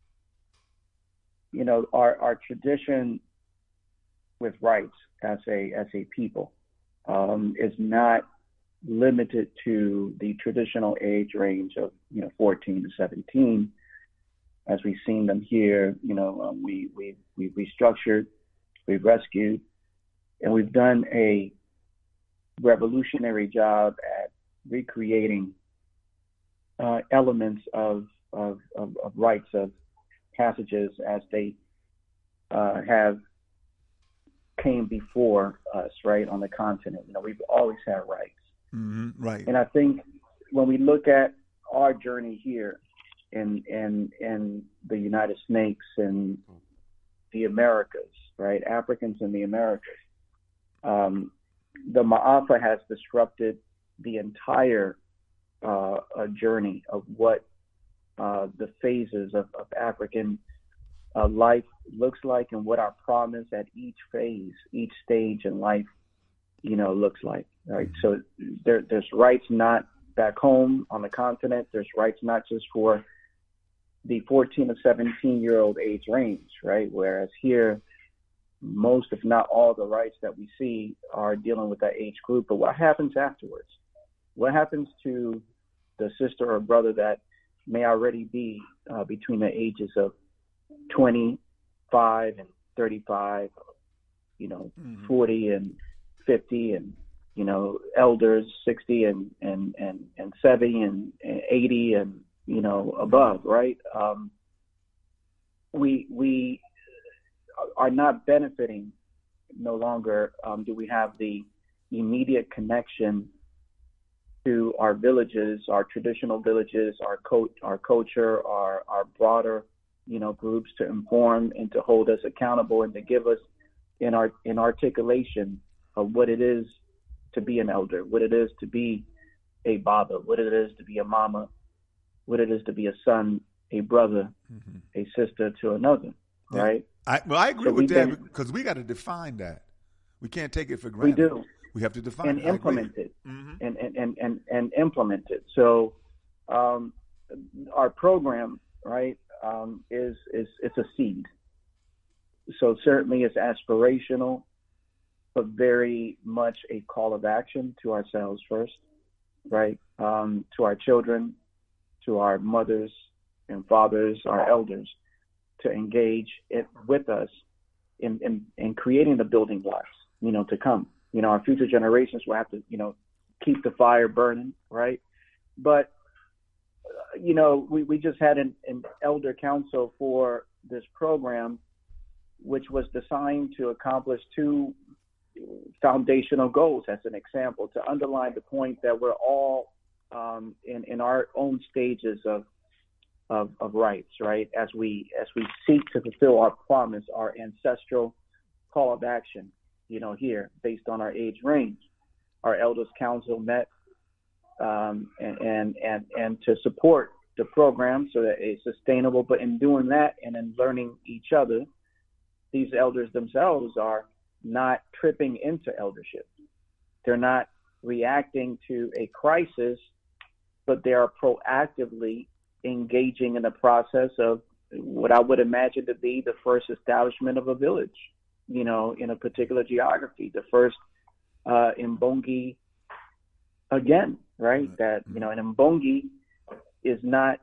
you know, our our tradition with rights as a as a people um, is not limited to the traditional age range of, you know, fourteen to seventeen, as we've seen them here. You know, um, we we we restructured, we've rescued, and we've done a revolutionary job at recreating uh, elements of, of, of, of rites of passages as they uh, have came before us, right, on the continent. You know, we've always had rights. Mm-hmm, right. And I think when we look at our journey here in, in, in the United Snakes and the Americas, right, Africans in the Americas, um, the Ma'afa has disrupted the entire uh, uh, journey of what uh, the phases of, of African uh, life looks like and what our promise at each phase, each stage in life, you know, looks like. Right. So there, there's rights not back home on the continent. There's rights not just for the fourteen to seventeen year old age range, right? Whereas here, most, if not all, the rights that we see are dealing with that age group. But what happens afterwards? What happens to the sister or brother that may already be uh, between the ages of twenty-five and thirty-five, you know, mm-hmm. forty and fifty, and, you know, elders sixty and, and, and, and seventy and, and eighty and, you know, above, right? Um, we, we, are not benefiting no longer. Um, do we have the immediate connection to our villages, our traditional villages, our co- our culture, our, our broader, you know, groups to inform and to hold us accountable and to give us in our in articulation of what it is to be an elder, what it is to be a baba, what it is to be a mama, what it is to be a son, a brother, mm-hmm. a sister to another, yeah. right? I, well, I agree so with that been, because we got to define that. We can't take it for granted. We do. We have to define and it. implement it, mm-hmm. and, and, and, and, and implement it. So um, our program, right, um, is is it's a seed. So certainly it's aspirational, but very much a call of action to ourselves first, right? Um, to our children, to our mothers and fathers, our elders, to engage it with us in, in, in creating the building blocks, you know, to come. You know, our future generations will have to, you know, keep the fire burning, right? But, uh, you know, we, we just had an, an elder council for this program, which was designed to accomplish two foundational goals, as an example, to underline the point that we're all um, in, in our own stages of, of of rights, right? As we as we seek to fulfill our promise, our ancestral call of action, you know, here based on our age range. Our elders council met um, and, and and and to support the program so that it's sustainable. But in doing that and in learning each other, these elders themselves are not tripping into eldership. They're not reacting to a crisis, but they are proactively engaging in the process of what I would imagine to be the first establishment of a village, you know, in a particular geography, the first uh, Mbongi again, right? That, you know, an Mbongi is not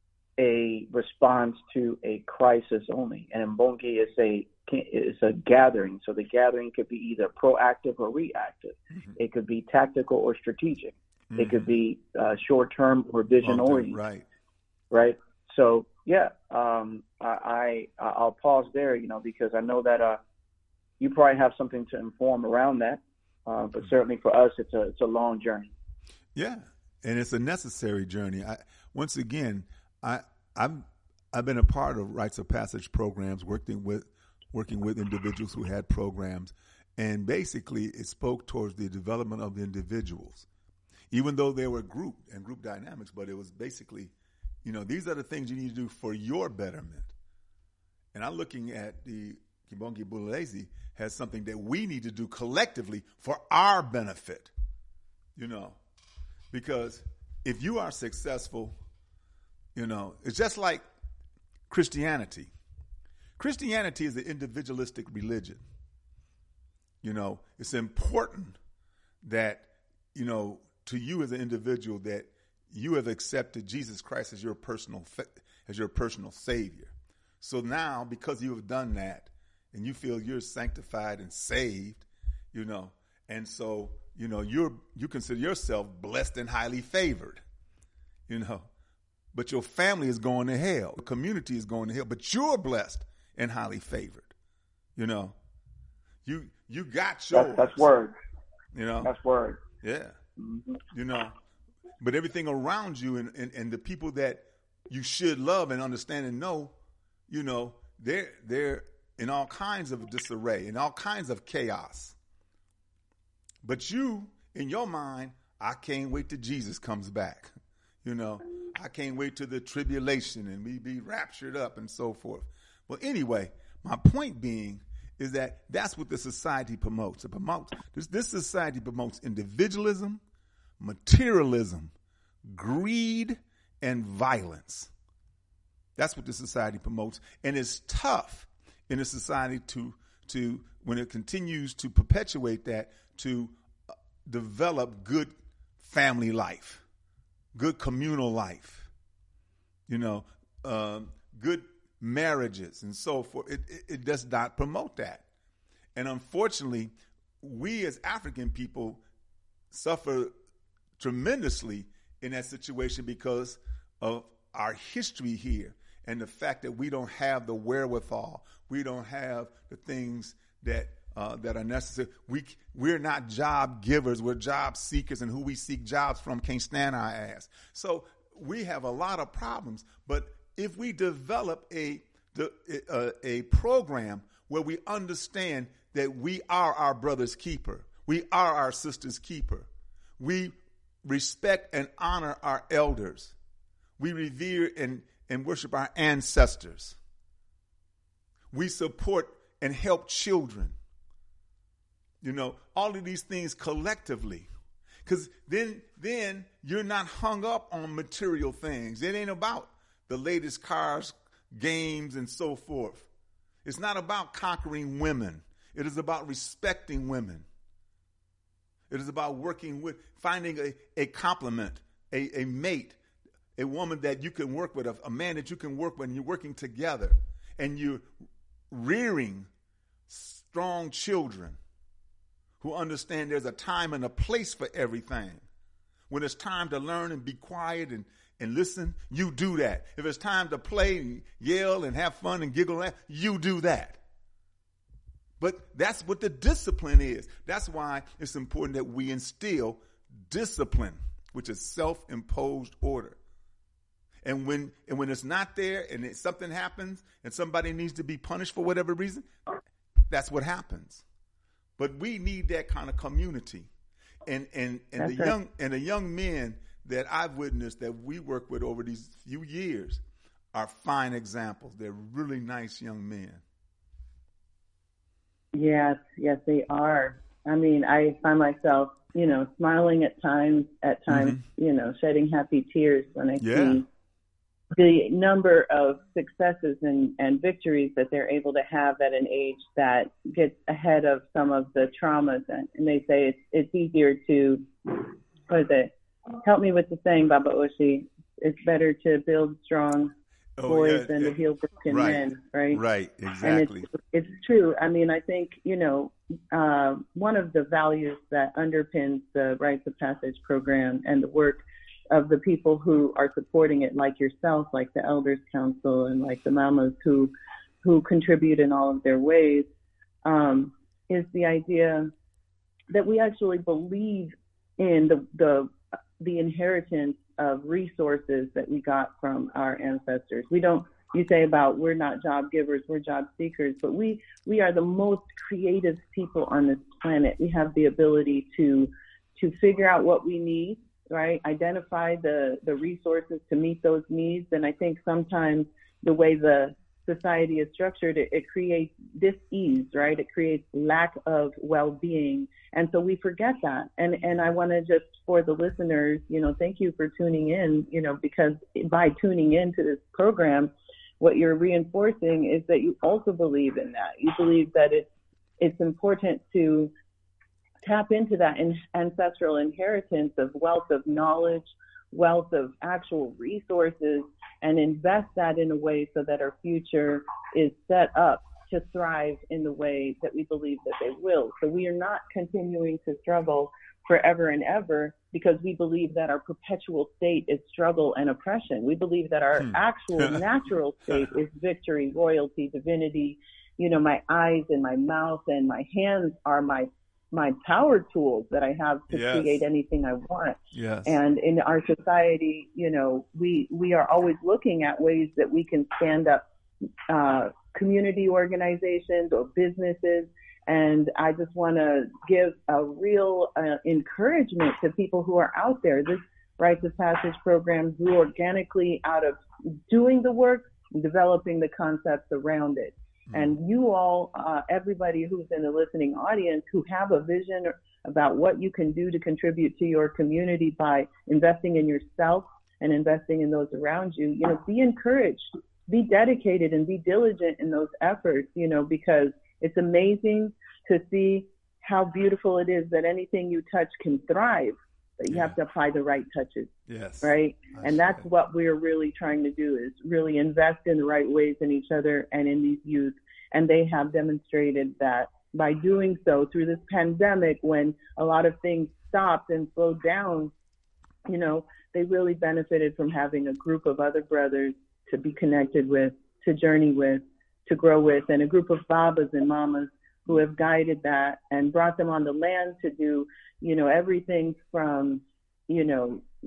a response to a crisis only. An Mbongi is a It's a gathering. So the gathering could be either proactive or reactive. Mm-hmm. It could be tactical or strategic. Mm-hmm. It could be uh, short-term or vision-oriented. Right. Right. So, yeah, um, I, I, I'll pause there, you know, because I know that uh, you probably have something to inform around that. Uh, but mm-hmm. certainly for us, it's a it's a long journey. Yeah, and it's a necessary journey. I, once again, I, I'm, I've been a part of Rites of Passage programs, working with working with individuals who had programs, and basically it spoke towards the development of the individuals, even though they were group and group dynamics, but it was basically, you know, these are the things you need to do for your betterment. And I'm looking at the Kibongi Bulezi has something that we need to do collectively for our benefit, you know, because if you are successful, you know, it's just like Christianity. Christianity is an individualistic religion. You know, it's important that, you know, to you as an individual that you have accepted Jesus Christ as your personal as your personal Savior. So now, because you have done that and you feel you're sanctified and saved, you know, and so, you know, you're you consider yourself blessed and highly favored, you know, but your family is going to hell. The community is going to hell, but you're blessed and highly favored, you know. You you got yours. That's, that's word. You know. That's word. Yeah. Mm-hmm. You know, but everything around you and, and, and the people that you should love and understand and know, you know, they're they're in all kinds of disarray, in all kinds of chaos. But you, in your mind, I can't wait till Jesus comes back. You know, I can't wait till the tribulation and we be raptured up and so forth. Well, anyway, my point being is that that's what the society promotes. It promotes this, this society promotes individualism, materialism, greed, and violence. That's what the society promotes, and it's tough in a society to to when it continues to perpetuate that to develop good family life, good communal life, you know, um, good marriages and so forth. It, it, it does not promote that. And unfortunately, we as African people suffer tremendously in that situation because of our history here and the fact that we don't have the wherewithal. We don't have the things that uh, that are necessary. We, we're not job givers. We're job seekers, and who we seek jobs from can't stand our ass. So we have a lot of problems, but if we develop a, a a program where we understand that we are our brother's keeper, We are our sister's keeper. We respect and honor our elders. We revere and, and worship our ancestors. We support and help children. You know, all of these things collectively. Because then, then you're not hung up on material things. It ain't about the latest cars, games, and so forth. It's not about conquering women. It is about respecting women. It is about working with, finding a, a complement, a, a mate, a woman that you can work with, a, a man that you can work with, and you're working together. And you're rearing strong children who understand there's a time and a place for everything. When it's time to learn and be quiet and, and listen, you do that. If it's time to play and yell and have fun and giggle, you do that. But that's what the discipline is. That's why it's important that we instill discipline, which is self-imposed order. And when and when it's not there and it, something happens and somebody needs to be punished for whatever reason, that's what happens. But we need that kind of community. And and, and the right. young and the young men that I've witnessed that we work with over these few years are fine examples. They're really nice young men. Yes, yes, they are. I mean, I find myself, you know, smiling at times, at times, mm-hmm. you know, shedding happy tears when I yeah. see the number of successes and, and victories that they're able to have at an age that gets ahead of some of the traumas. And, and they say it's it's easier to, what is it? Help me with the saying, Baba Oshi. It's better to build strong oh, boys yeah, than yeah. to heal broken right, men, right? Right, exactly. And it's, it's true. I mean, I think, you know, uh, one of the values that underpins the Rites of Passage program and the work of the people who are supporting it, like yourself, like the Elders Council, and like the mamas who who contribute in all of their ways, um, is the idea that we actually believe in the the the inheritance of resources that we got from our ancestors. We don't, you say about we're not job givers, we're job seekers, but we we are the most creative people on this planet. We have the ability to to figure out what we need, right? Identify the, the resources to meet those needs. And I think sometimes the way the society is structured, it, it creates dis-ease, right? It creates lack of well-being. And so we forget that. And and I want to just, for the listeners, you know, thank you for tuning in, you know, because by tuning into this program, what you're reinforcing is that you also believe in that. You believe that it's, it's important to tap into that in, ancestral inheritance of wealth of knowledge, wealth of actual resources, and invest that in a way so that our future is set up to thrive in the way that we believe that they will. So we are not continuing to struggle forever and ever because we believe that our perpetual state is struggle and oppression. We believe that our hmm. actual natural state is victory, royalty, divinity. You know, my eyes and my mouth and my hands are my my power tools that I have to yes. create anything I want. Yes. And in our society, you know, we, we are always looking at ways that we can stand up uh, community organizations or businesses. And I just want to give a real uh, encouragement to people who are out there. This Rites of Passage program grew organically out of doing the work and developing the concepts around it. And you all, uh, everybody who's in the listening audience who have a vision about what you can do to contribute to your community by investing in yourself and investing in those around you, you know, be encouraged, be dedicated and be diligent in those efforts, you know, because it's amazing to see how beautiful it is that anything you touch can thrive, but you yeah. have to apply the right touches. Yes. Right. I and that's see. what we're really trying to do, is really invest in the right ways in each other and in these youth. And they have demonstrated that by doing so through this pandemic, when a lot of things stopped and slowed down, you know, they really benefited from having a group of other brothers to be connected with, to journey with, to grow with, and a group of babas and mamas who have guided that and brought them on the land to do, you know, everything from, you know,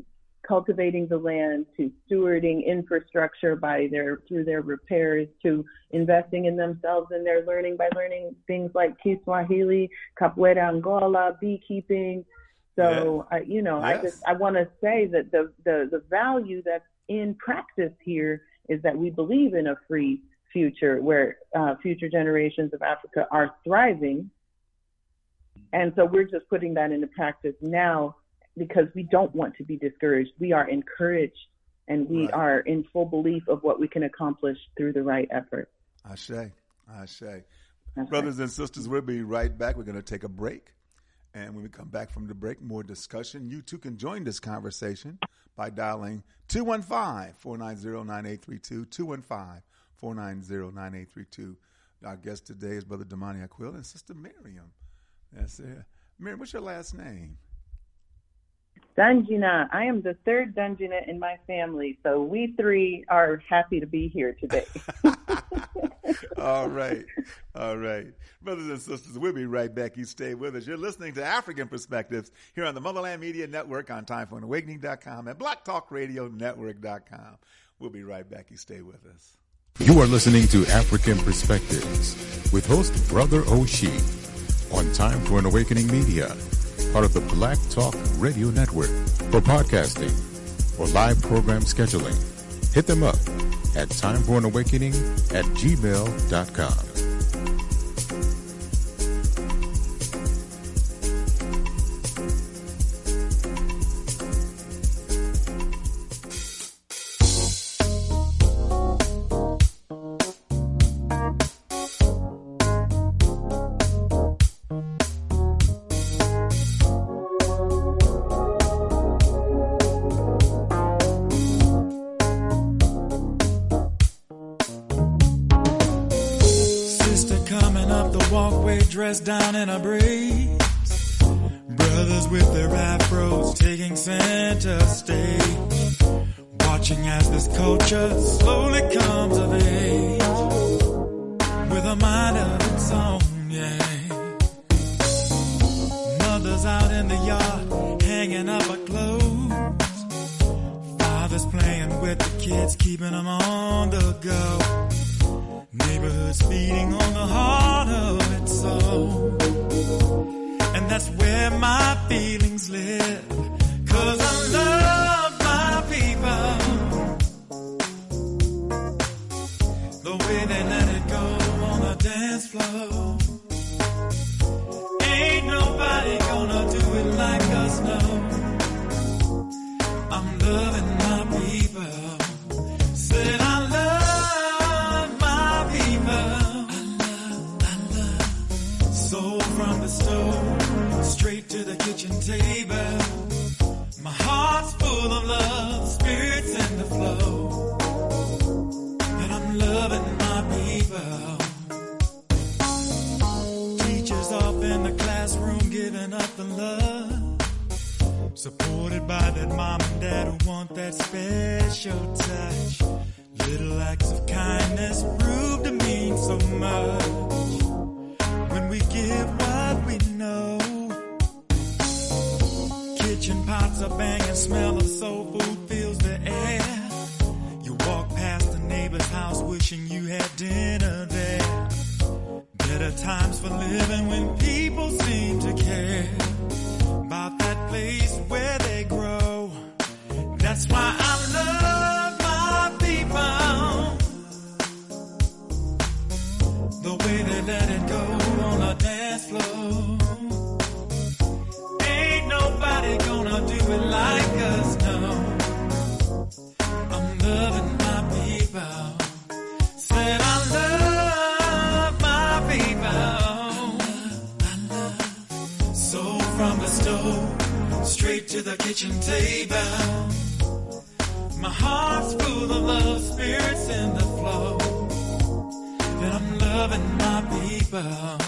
cultivating the land, to stewarding infrastructure by their through their repairs, to investing in themselves and their learning by learning things like Kiswahili, Capoeira Angola, beekeeping. So, yeah. uh, you know, yes. I just I want to say that the, the, the value that's in practice here is that we believe in a free future where uh, future generations of Africa are thriving. And so we're just putting that into practice now because we don't want to be discouraged. We are encouraged, and we right. are in full belief of what we can accomplish through the right effort. Ashe, Ashe. That's Brothers right. and sisters, we'll be right back. We're going to take a break. And when we come back from the break, more discussion. You too can join this conversation by dialing two one five, four nine zero, nine eight three two, two one five, four nine zero, nine eight three two. Our guest today is Brother Damani Aquil and Sister Miriam. That's it. Miriam, what's your last name? Danjina. I am the third Danjina in my family, so we three are happy to be here today. All right. All right. Brothers and sisters, we'll be right back. You stay with us. You're listening to African Perspectives here on the Motherland Media Network on time for an awakening dot com and black talk radio network dot com. We'll be right back. You stay with us. You are listening to African Perspectives with host Brother Oshie on Time for an Awakening Media, part of the Black Talk Radio Network. For podcasting or live program scheduling, hit them up at time for an awakening at gmail dot com. Dressed down in a braids, brothers with their afros taking center stage, watching as this culture slowly comes of age, with a mind of its own, yeah. Mothers out in the yard, hanging up her clothes, fathers playing with the kids, keeping them on the go. Neighborhoods feeding on the heart of its soul. And that's where my feelings live, 'cause I love my people, the way they let it go on the dance floor. Ain't nobody gonna do it like us, no. I'm loving my people. Said I love from the stove straight to the kitchen table. My heart's full of love, spirits in the flow, and I'm loving my people. Teachers off in the classroom giving up the love, supported by that mom and dad who want that special touch. Little acts of kindness prove to mean so much when we give what we know. Kitchen pots are banging, smell of soul food fills the air. You walk past the neighbor's house wishing you had dinner there. Better times for living when people seem to care about that place where they grow. That's why I love my people, the way they let it go on the dance floor. Ain't nobody gonna do it like us, no. I'm loving my people. Said I love my people. I love, I love. So from the stove straight to the kitchen table, my heart's full of love, spirits in the flow, and I'm loving my people.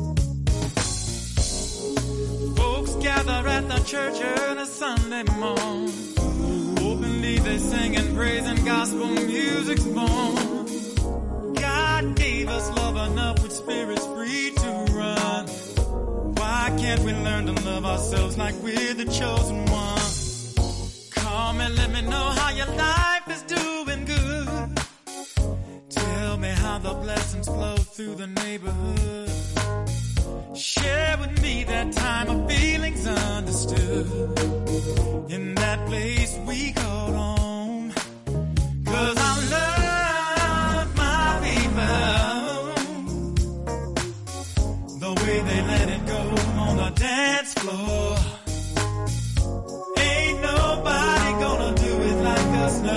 Folks gather at the church early Sunday morn. Openly they sing and praise and gospel music's born. God gave us love enough with spirits free to run. Why can't we learn to love ourselves like we're the chosen ones? Come me, let me know how your life is doing good. Tell me how the blessings flow through the neighborhood. Share with me that time of feelings understood. In that place we call home. 'Cause I love my people. The way they let it go on the dance floor. Ain't nobody gonna do it like us, no.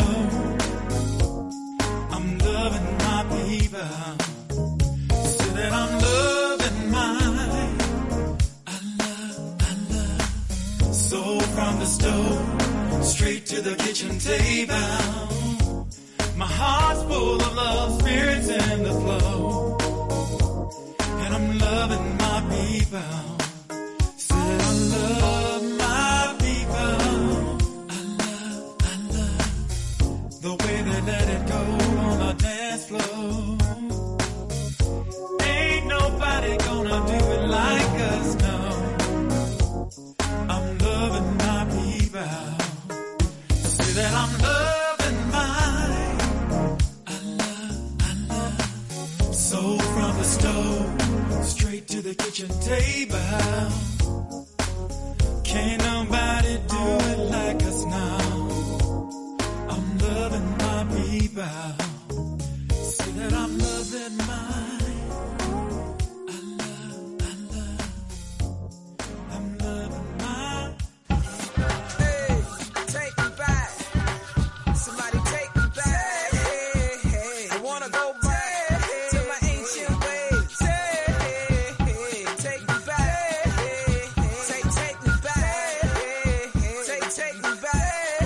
I'm loving my people. Say that I'm loving mine. I love, I love. So from the stove, straight to the kitchen table. My heart's full of love, spirits in the flow. And I'm loving my people. Say that I love my people. I love, I love the way they let it go on the dance floor. Ain't nobody gonna do it like us, no. I'm loving my people. Say that I'm loving mine. I love, I love. So from the stove, straight to the kitchen table. Can't nobody do it like us now. I'm loving my people. Say that I'm loving mine. I love, I love. I'm loving mine. Hey, take me back. Somebody take me back. Hey, hey, I wanna go back to my ancient ways. Hey, hey, take me back. Take, take me back. Take, take me back.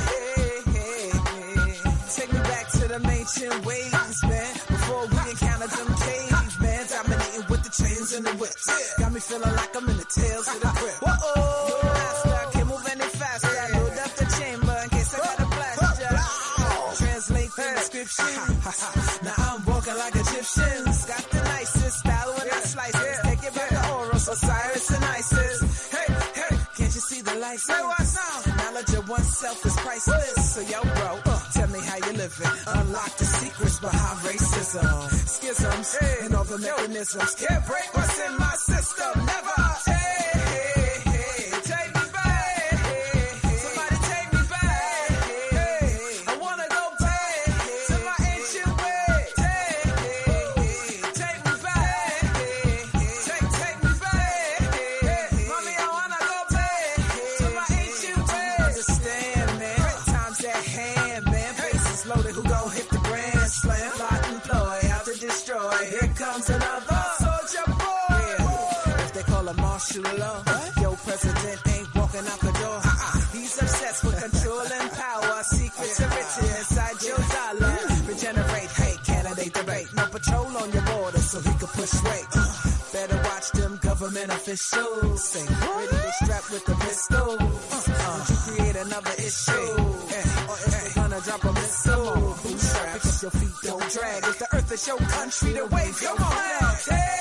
Take me back to the ancient ways, man. Before we encountered them cavemen, dominating with the chains and the whips. Got me feeling like I'm in the tails of the grip. Whoa, master, can't move any faster. Load up the chamber in case I got a blast ya. Translate the description. Now I'm walking like Egyptians. Got the nicest style when I slice it. Take it back to Horus, Osiris and Isis. Hey, hey, can't you see the lights? Knowledge of oneself is priceless. So yo, bro, uh, tell me how you living. Unlock the secrets behind racism, schisms, and all the mechanisms. Can't break what's in my system. Never. Hey, hey, hey, take me back. Somebody take me back. Hey, I wanna go back to my ancient ways. Hey, hey, take me back. Take, take me back. Mommy, I wanna go back to my ancient ways. Understand, man. Times at hand, man. Faces loaded, who gon' hit the grand slam? Lot employ, out to destroy. Here comes another soldier boy. Yeah. If they call him martial law, your president ain't walking out the door. Uh-uh. He's obsessed with control and power. Secrets are written inside your dollar. Regenerate, hey, candidate debate. No patrol on your border so he could push weight. Uh, better watch them government officials. Say, ready they strapped with the pistol. Uh, would you create another issue? Yeah. Or if they gonna drop a missile? Bootstrap, pick up your feet, don't drag. If the earth is your country, then wave your flag. Hey, hey,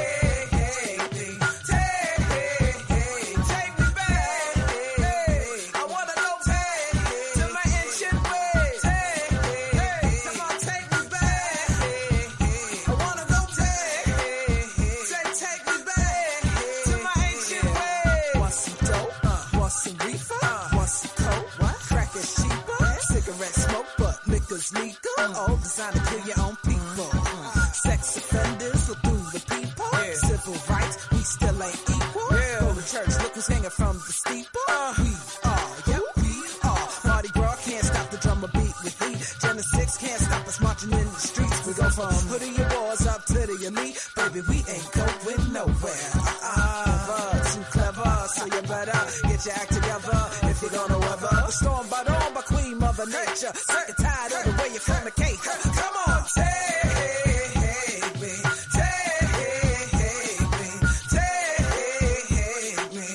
hey, hey, hey, hey, take me back. Hey, I wanna go back to my ancient ways. Hey, hey, come on, take me back. I wanna go back. Take, take me back to my ancient ways. Want some dope? Uh, want some reefer? Uh, want some coke? What? Crack is cheaper. Cigarette smoke, but liquor's legal. Oh, designed to kill your own people. Sex offenders will do the people. Civil rights, we still ain't equal. Go to church, look who's hanging from the steeple. We are, yeah, we are. Mardi Gras can't stop the drummer beat with heat. Genesis can't stop us marching in the streets. We go from hood of your boys up to the elite. Baby, we ain't going nowhere. Uh-uh, too clever, so you better get your act together if you're gonna weather the storm. But on by Queen Mother Nature, sick and tired of the way you fornicate. Come on, take me, take me, take me,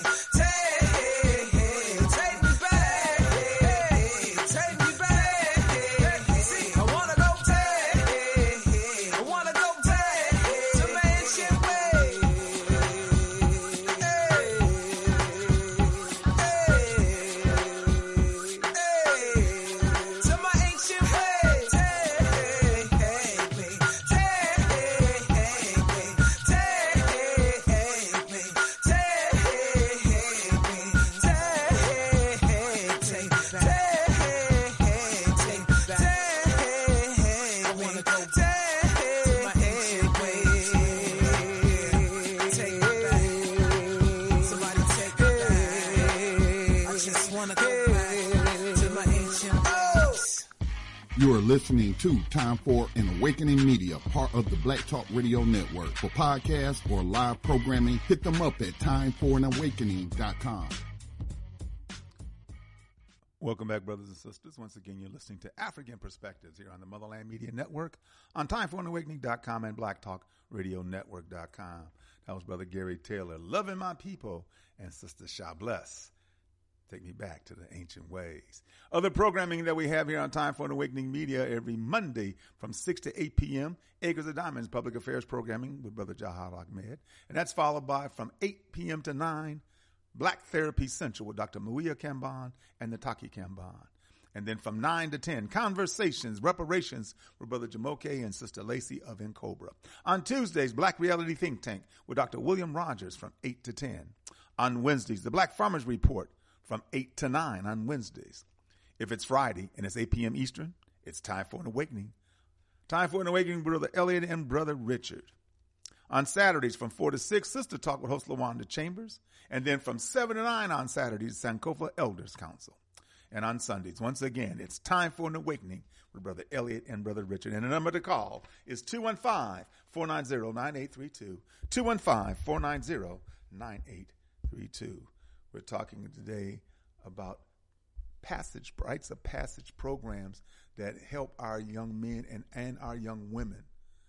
take, take me back, take me back. See, I wanna go back, I wanna go back to my ancient ways. You are listening to Time for an Awakening Media, part of the Black Talk Radio Network. For podcasts or live programming, hit them up at time for an awakening dot com. Welcome back, brothers and sisters. Once again, you're listening to African Perspectives here on the Motherland Media Network, on time for an awakening dot com and black talk radio network dot com. That was Brother Gary Taylor, Loving My People, and Sister Sha Bless. Take me back to the ancient ways. Other programming that we have here on Time for an Awakening Media every Monday from six to eight p.m., Acres of Diamonds Public Affairs Programming with Brother Jahad Ahmed. And that's followed by from eight p.m. to nine, Black Therapy Central with Doctor Muia Kamban and Nataki Kamban. And then from nine to ten, Conversations, Reparations with Brother Jamoke and Sister Lacey of Incobra. On Tuesdays, Black Reality Think Tank with Doctor William Rogers from eight to ten. On Wednesdays, the Black Farmers Report from eight to nine on Wednesdays. If it's Friday and it's eight p.m. Eastern, it's Time for an Awakening. Time for an Awakening, Brother Elliot and Brother Richard. On Saturdays from four to six, Sister Talk with host LaWanda Chambers. And then from seven to nine on Saturdays, Sankofa Elders Council. And on Sundays, once again, it's Time for an Awakening with Brother Elliot and Brother Richard. And the number to call is two one five, four nine zero, nine eight three two, two one five, four nine zero, nine eight three two. We're talking today about passage, rites of passage programs that help our young men and, and our young women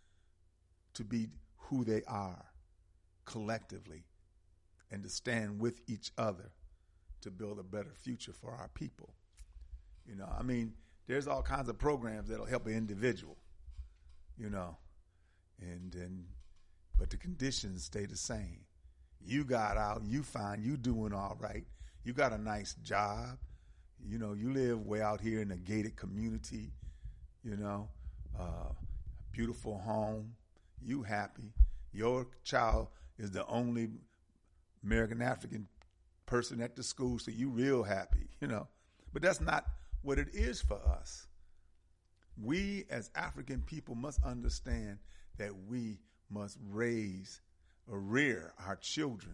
to be who they are collectively and to stand with each other to build a better future for our people. You know, I mean, there's all kinds of programs that'll help an individual, you know, and, and but the conditions stay the same. You got out, you fine, you doing all right. You got a nice job. You know, you live way out here in a gated community, you know, uh, beautiful home. You happy. Your child is the only American African person at the school, so you real happy, you know. But that's not what it is for us. We as African people must understand that we must raise or rear our children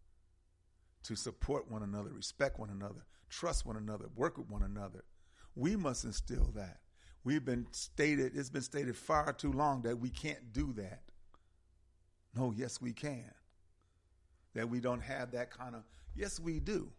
to support one another, respect one another, trust one another, work with one another. We must instill that. We've been stated, it's been stated far too long that we can't do that. No, yes, we can. That we don't have that kind of, yes, we do.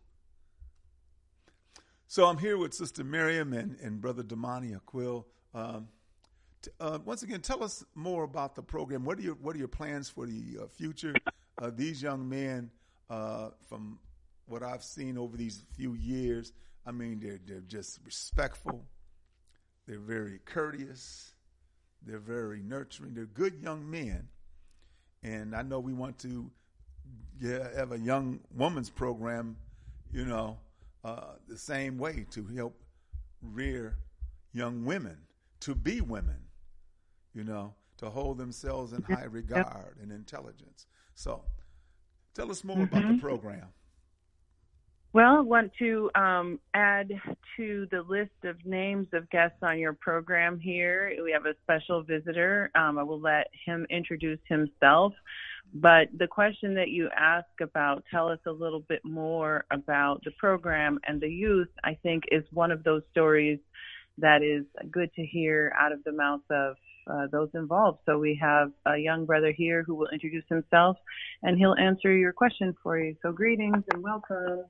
So I'm here with Sister Miriam and, and Brother Damani Aquil. Um, t- uh, once again, tell us more about the program. What are your, what are your plans for the uh, future? Uh, these young men, uh, from what I've seen over these few years, I mean, they're, they're just respectful. They're very courteous. They're very nurturing. They're good young men. And I know we want to yeah, have a young woman's program, you know, uh, the same way to help rear young women, to be women, you know, to hold themselves in high regard and intelligence. So tell us more mm-hmm. about the program. Well, I want to um, add to the list of names of guests on your program here. We have a special visitor. Um, I will let him introduce himself. But the question that you ask about, tell us a little bit more about the program and the youth, I think is one of those stories that is good to hear out of the mouths of uh, those involved. So we have a young brother here who will introduce himself, and he'll answer your question for you. So greetings and welcome.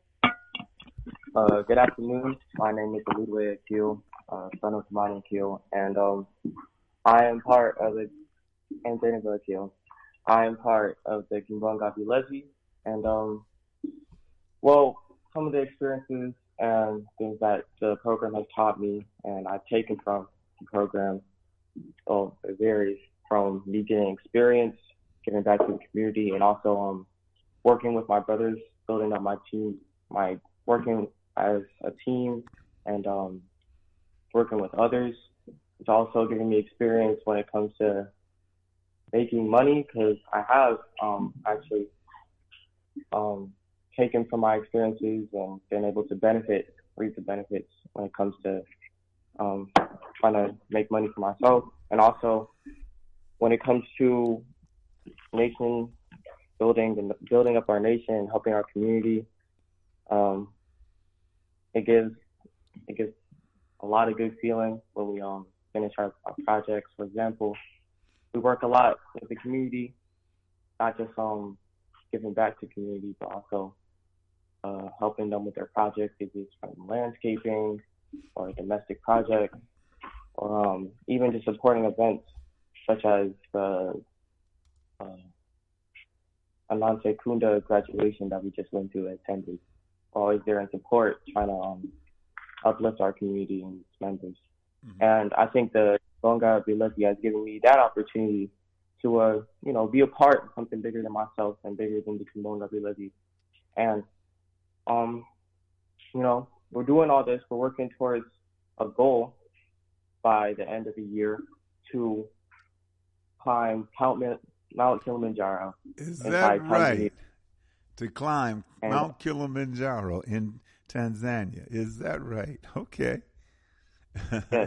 Uh, good afternoon. My name is Oludwe Akil, uh, son of Tamani Akil, and um, I am part of the, and Jennifer Akil. I am part of the Kimbongapi Levy, and um, well, some of the experiences and things that the program has taught me and I've taken from the program, well, it varies from me getting experience, giving back to the community, and also um, working with my brothers, building up my team, my working as a team and um, working with others. It's also giving me experience when it comes to making money, because I have um, actually um, taken from my experiences and been able to benefit, reap the benefits when it comes to um, trying to make money for myself. And also when it comes to nation building and building up our nation and helping our community, um, it gives it gives a lot of good feeling when we um finish our, our projects. For example, we work a lot with the community, not just um giving back to community, but also uh, helping them with their projects, if it's from landscaping or domestic projects, or um, even just supporting events such as the uh, Ananse Kunda graduation that we just went to and attended. Always there in support, trying to um, uplift our community and its members. Mm-hmm. And I think the Bonga Bilevi has given me that opportunity to, uh, you know, be a part of something bigger than myself and bigger than the Kimbonga Bilevi. And, um, you know, we're doing all this. We're working towards a goal by the end of the year to climb Mount Kilimanjaro. Is that right? To climb and Mount Kilimanjaro in Tanzania. Is that right? Okay. Yes.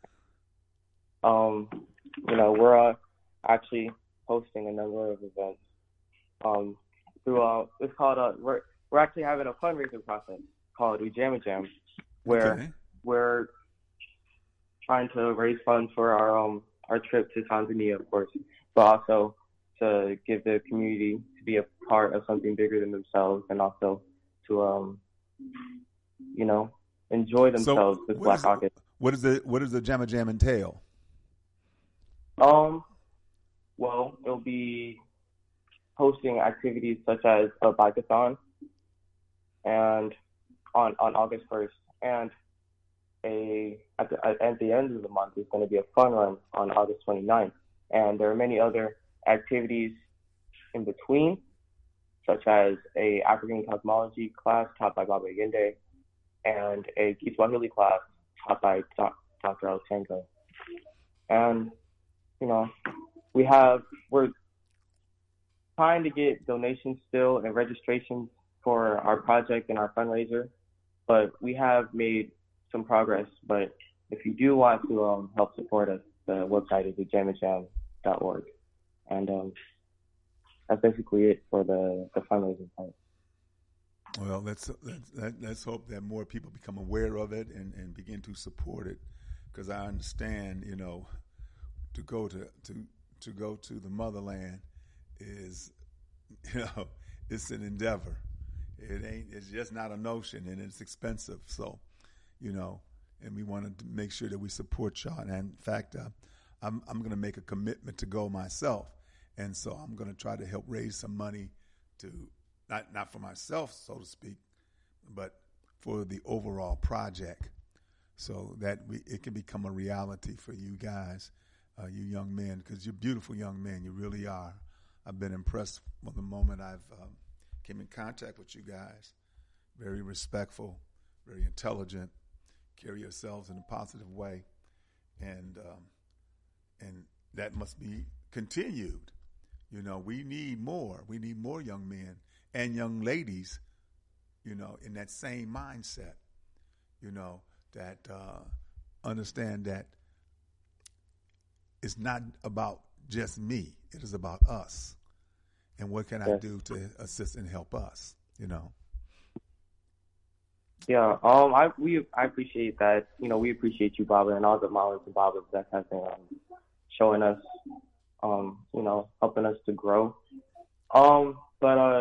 Um, you know, we're uh, actually hosting a number of events. Um, through uh, it's called uh, we're we're actually having a fundraising process called Ujama Jam, where okay. we're trying to raise funds for our um our trip to Tanzania, of course, but also to give the community to be a part of something bigger than themselves, and also to um you know enjoy themselves so with Black August. What is the what does the Ujama Jam entail? Um, well, it'll be hosting activities such as a bike-a-thon, and on on August first, and a at the, at the end of the month is going to be a fun run on August twenty-ninth, and there are many other activities in between, such as a African cosmology class taught by Baba Yende, and a Kiswahili class taught by Doctor Altengo. And, you know, we have, we're trying to get donations still and registrations for our project and our fundraiser, but we have made some progress. But if you do want to um, help support us, the website is ujama jam dot org. And um, that's basically it for the, the fundraising part. Well, let's, let's let's hope that more people become aware of it and, and begin to support it, because I understand, you know, to go to, to to go to the motherland is, you know, it's an endeavor. It ain't. It's just not a notion, and it's expensive. So, you know, and we want to make sure that we support y'all. And in fact, uh, I'm I'm going to make a commitment to go myself, and so I'm going to try to help raise some money to. Not not for myself, so to speak, but for the overall project, so that we, it can become a reality for you guys, uh, you young men, because you're beautiful young men. You really are. I've been impressed from the moment I've um, came in contact with you guys. Very respectful, very intelligent, carry yourselves in a positive way, and um, and that must be continued. You know, we need more. We need more young men and young ladies, you know, in that same mindset, you know, that uh, understand that it's not about just me. It is about us. And what can yes. I do to assist and help us, you know? Yeah, um, I we I appreciate that. You know, we appreciate you, Baba, and all the mamas and babas that have been um, showing us, um, you know, helping us to grow. Um, but, uh,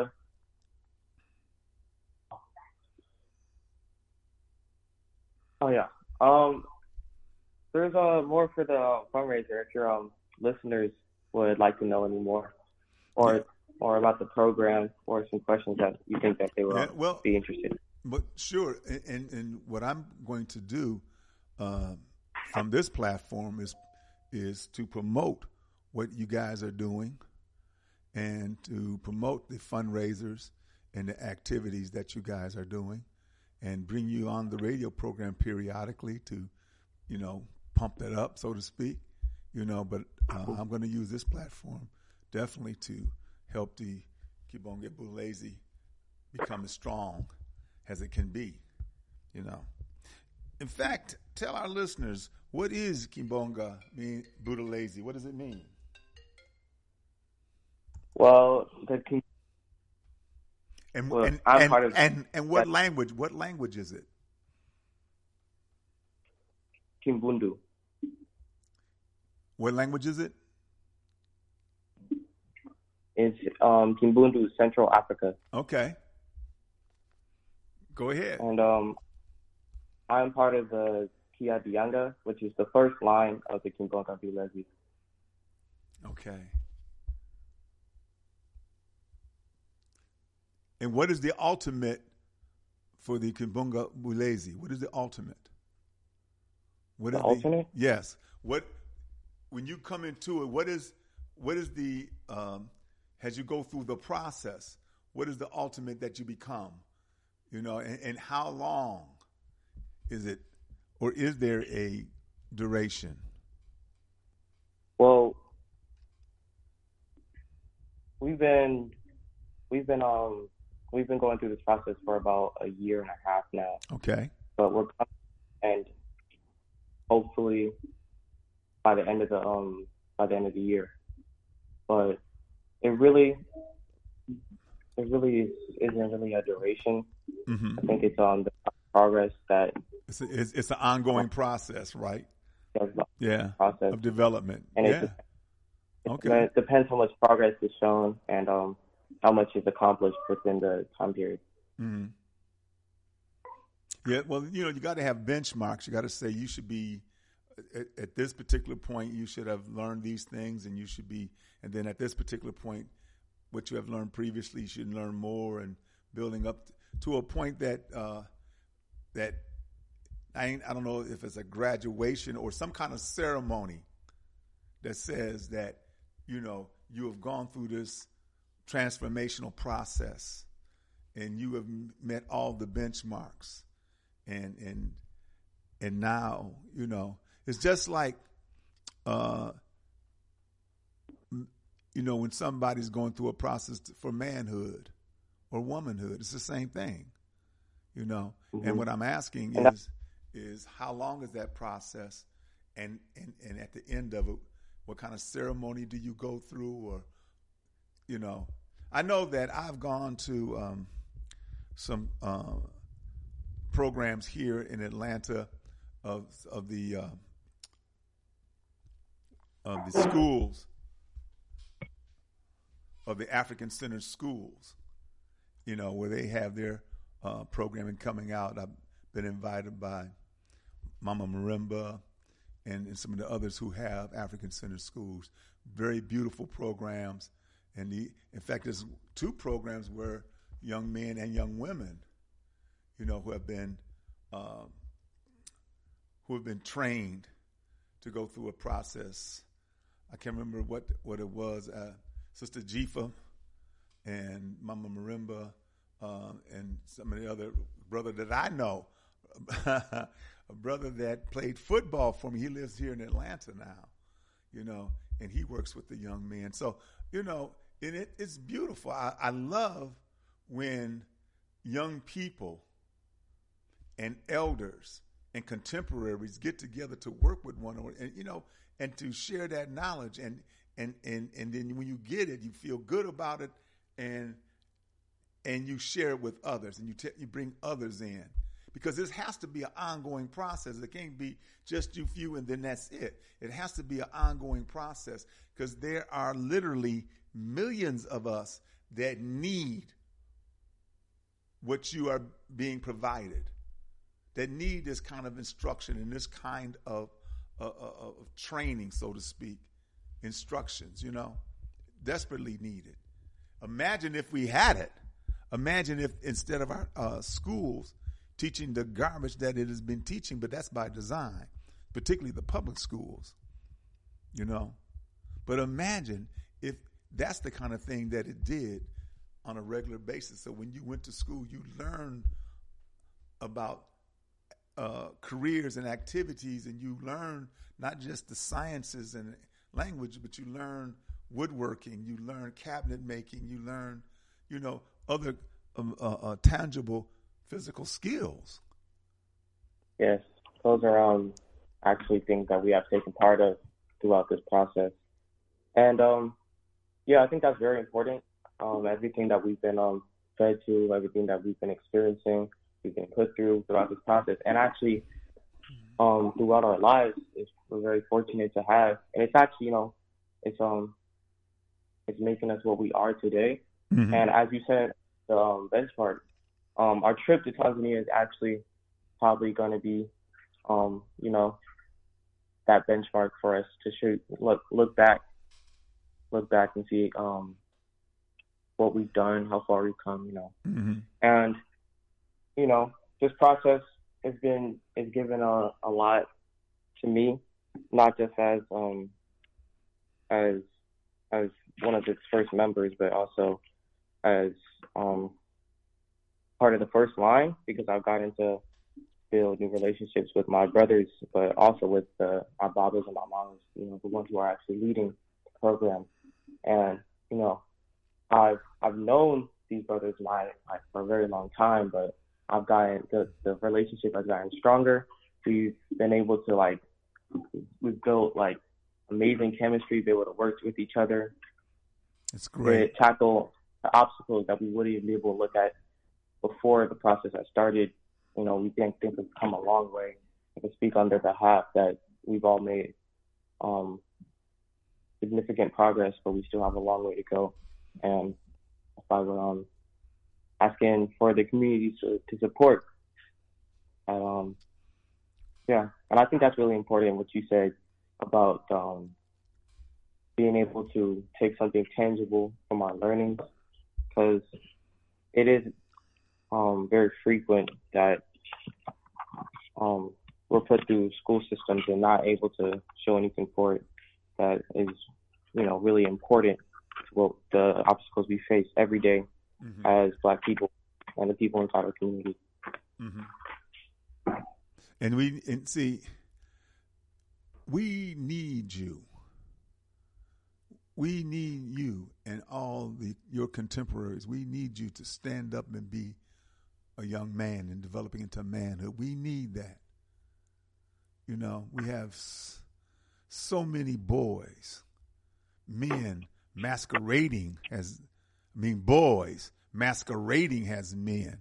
Oh yeah. Um, there's uh more for the uh, fundraiser. If your um listeners would like to know any more, or yeah. or about the program, or some questions that you think that they would yeah, well, be interested in. But sure, and and what I'm going to do uh, from this platform is is to promote what you guys are doing, and to promote the fundraisers and the activities that you guys are doing, and bring you on the radio program periodically to, you know, pump that up, so to speak, you know, but uh, I'm going to use this platform definitely to help the Kibonge Bulezi become as strong as it can be, you know. In fact, tell our listeners, what is Kibonga mean, Bulezi? What does it mean? Well, the And well, and, I'm and, part of and, and what that. language? What language is it? Kimbundu. What language is it? It's um, Kimbundu, Central Africa. Okay. Go ahead. And um, I'm part of the Kia Dianga, which is the first line of the Kimbunga Bulezi. Okay. And what is the ultimate for the Kimbunga Bulezi? What is the ultimate? What The is ultimate? Yes. What when you come into it? What is what is the um, as you go through the process? What is the ultimate that you become? You know, and, and how long is it, or is there a duration? Well, we've been we've been um we've been going through this process for about a year and a half now. Okay. But we're coming, and hopefully by the end of the um by the end of the year. But it really it really is, isn't really a duration. Mm-hmm. I think it's um the progress that It's a, it's, it's an ongoing process, right? Yeah. process Of development. and yeah. it, it Okay. it depends how much progress is shown and um how much is accomplished within the time period. Mm-hmm. Yeah, well, you know, you got to have benchmarks. You got to say you should be at, at this particular point. You should have learned these things, and you should be. And then at this particular point, what you have learned previously, you should learn more, and building up to a point that uh, that I ain't, I don't know if it's a graduation or some kind of ceremony that says that you know you have gone through this transformational process, and you have met all the benchmarks. And and and now, you know, it's just like, uh, you know, when somebody's going through a process for manhood or womanhood, it's the same thing, you know. Mm-hmm. And what I'm asking is, is how long is that process? And, and, and at the end of it, what kind of ceremony do you go through? Or, you know, I know that I've gone to um, some uh, programs here in Atlanta of of the uh, of the schools of the African Center schools, you know, where they have their uh, programming coming out. I've been invited by Mama Marimba and, and some of the others who have African Center schools. Very beautiful programs, and the in fact, there's two programs where young men and young women, you know, who have been um, who have been trained to go through a process. I can't remember what, what it was. Uh, Sister Jifa and Mama Marimba uh, and some of the other brother that I know, a brother that played football for me. He lives here in Atlanta now, you know, and he works with the young men. So, you know, and it, it's beautiful. I, I love when young people and elders and contemporaries get together to work with one another, and you know, and to share that knowledge, and and and and then when you get it, you feel good about it, and and you share it with others, and you te- you bring others in, because this has to be an ongoing process. It can't be just you few and then that's it. It has to be an ongoing process, because there are literally millions of us that need what you are being provided, that need this kind of instruction and this kind of, uh, of training, so to speak, instructions, you know, desperately needed. Imagine if we had it. Imagine if instead of our uh, schools teaching the garbage that it has been teaching, but that's by design, particularly the public schools, you know. But imagine if that's the kind of thing that it did on a regular basis. So when you went to school, you learned about uh, careers and activities, and you learn not just the sciences and language, but you learn woodworking, you learn cabinet making, you learn, you know, other um, uh, uh, tangible physical skills. Yes, those are um, actually things that we have taken part of throughout this process. And um, yeah, I think that's very important. Um, everything that we've been um, fed to, everything that we've been experiencing, we've been put through throughout this process. And actually, um, throughout our lives. It's, we're very fortunate to have, and it's actually, you know, it's um, it's making us what we are today. Mm-hmm. And as you said, the um, benchmark, um, our trip to Tanzania is actually probably going to be, um, you know, that benchmark for us to shoot, look look back, look back and see um, what we've done, how far we've come, you know. Mm-hmm. And, you know, this process has been, has given a, a lot to me, not just as, um, as, as one of its first members, but also as, um, part of the first line, because I've gotten to build new relationships with my brothers, but also with the, our babas and my mamas, you know, the ones who are actually leading the program. And, you know, I've, I've known these brothers my, my, for a very long time, but I've gotten, the, the relationship has gotten stronger. We've been able to, like, we've built, like, amazing chemistry, be able to work with each other. It's great. To tackle the obstacles that we wouldn't even be able to look at before the process had started. You know, we think things have come a long way. I can speak on their behalf that we've all made um, significant progress, but we still have a long way to go. And that's why we're um, asking for the community to, to support. And, um, yeah, and I think that's really important, what you said about um, being able to take something tangible from our learnings, because it is um, very frequent that um, we're put through school systems and not able to show anything for it that is, you know, really important to what the obstacles we face every day mm-hmm. as Black people and the people inside our community. Mm-hmm. And we and see, we need you. We need you and all the your contemporaries. We need you to stand up and be a young man and developing into manhood. We need that. You know, we have s- so many boys, men masquerading as, I mean, boys masquerading as men.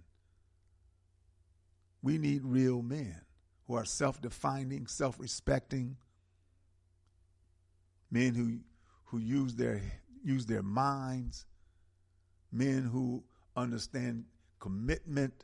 We need real men who are self-defining, self-respecting, men who who use their use their minds, men who understand commitment,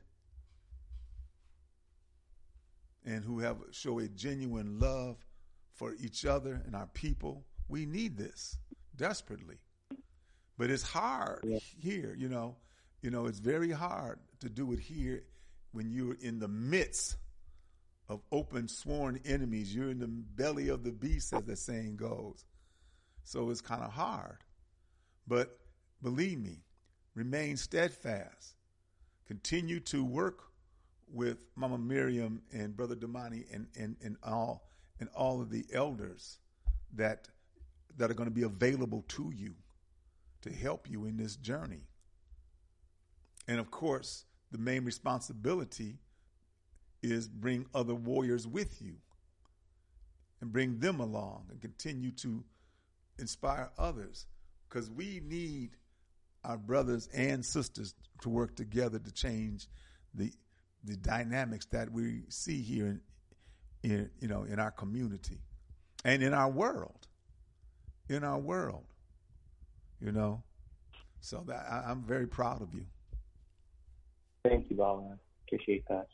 and who have show a genuine love for each other and our people. We need this desperately, but it's hard yeah. here. You know, you know, it's very hard to do it here when you're in the midst of open sworn enemies. You're in the belly of the beast, as the saying goes. So it's kind of hard. But believe me, remain steadfast. Continue to work with Mama Miriam and Brother Damani and, and, and all and all of the elders that that are going to be available to you to help you in this journey. And of course, the main responsibility is bring other warriors with you and bring them along and continue to inspire others, because we need our brothers and sisters to work together to change the the dynamics that we see here in, in you know in our community and in our world, in our world, you know. So that I, I'm very proud of you. Thank you, Bob. I appreciate that.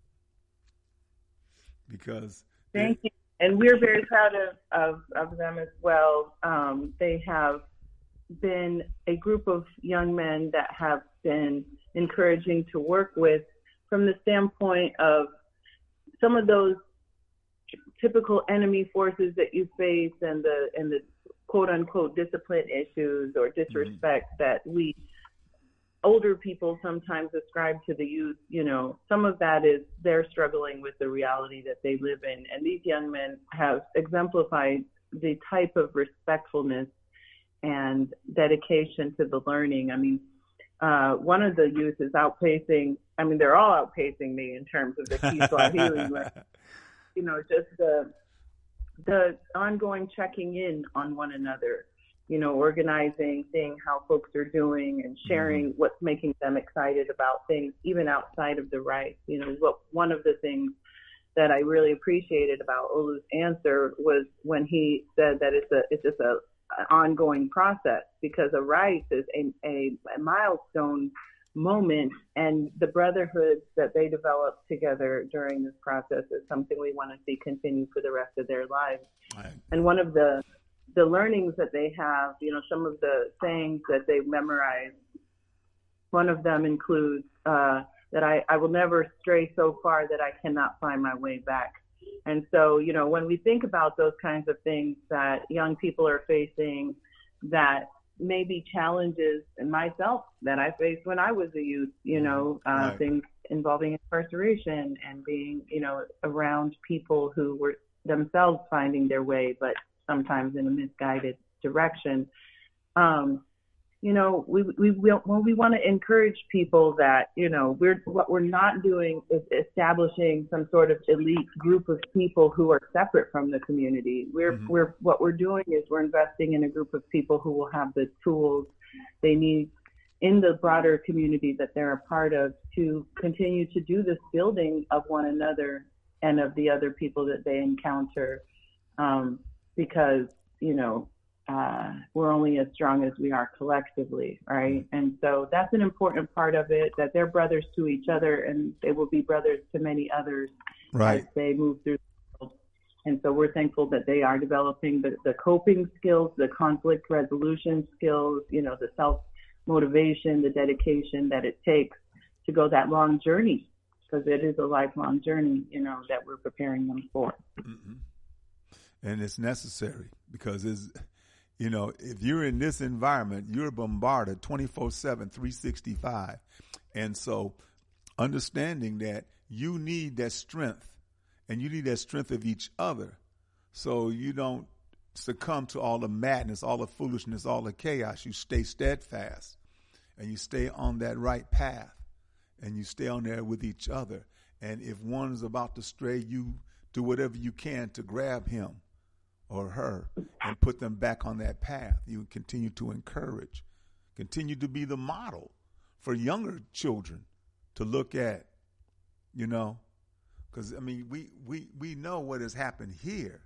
Because thank you. And we're very proud of, of, of them as well. Um, they have been a group of young men that have been encouraging to work with from the standpoint of some of those typical enemy forces that you face and the and the quote unquote discipline issues or disrespect mm-hmm. that we older people sometimes ascribe to the youth. You know, some of that is they're struggling with the reality that they live in. And these young men have exemplified the type of respectfulness and dedication to the learning. I mean, uh, one of the youth is outpacing, I mean, they're all outpacing me in terms of the Kiswahili, but, you know, just the, the ongoing checking in on one another, you know, organizing, seeing how folks are doing and sharing mm-hmm. what's making them excited about things, even outside of the rights. You know, what one of the things that I really appreciated about Olu's answer was when he said that it's a it's just a an ongoing process, because a rice is a, a, a milestone moment, and the brotherhoods that they develop together during this process is something we want to see continue for the rest of their lives. Right. And one of the the learnings that they have, you know, some of the sayings that they've memorized, one of them includes uh, that I, I will never stray so far that I cannot find my way back. And so, you know, when we think about those kinds of things that young people are facing, that may be challenges, and myself that I faced when I was a youth, you know, uh, Right. things involving incarceration and being, you know, around people who were themselves finding their way, but sometimes in a misguided direction. Um, you know, we we we, well, we want to encourage people that, you know, we're what we're not doing is establishing some sort of elite group of people who are separate from the community. We're Mhm. we're what we're doing is we're investing in a group of people who will have the tools they need in the broader community that they're a part of to continue to do this building of one another and of the other people that they encounter. Um, because, you know, uh, we're only as strong as we are collectively, right? And so that's an important part of it, that they're brothers to each other, and they will be brothers to many others Right. as they move through the world. And so we're thankful that they are developing the, the coping skills, the conflict resolution skills, you know, the self-motivation, the dedication that it takes to go that long journey, because it is a lifelong journey, you know, that we're preparing them for. Mm-hmm. And it's necessary, because it's, you know, if you're in this environment, you're bombarded twenty-four seven, three sixty-five. And so understanding that you need that strength, and you need that strength of each other, so you don't succumb to all the madness, all the foolishness, all the chaos. You stay steadfast, and you stay on that right path, and you stay on there with each other. And if one is about to stray, you do whatever you can to grab him or her and put them back on that path. You continue to encourage, continue to be the model for younger children to look at, you know, because, I mean, we, we, we know what has happened here.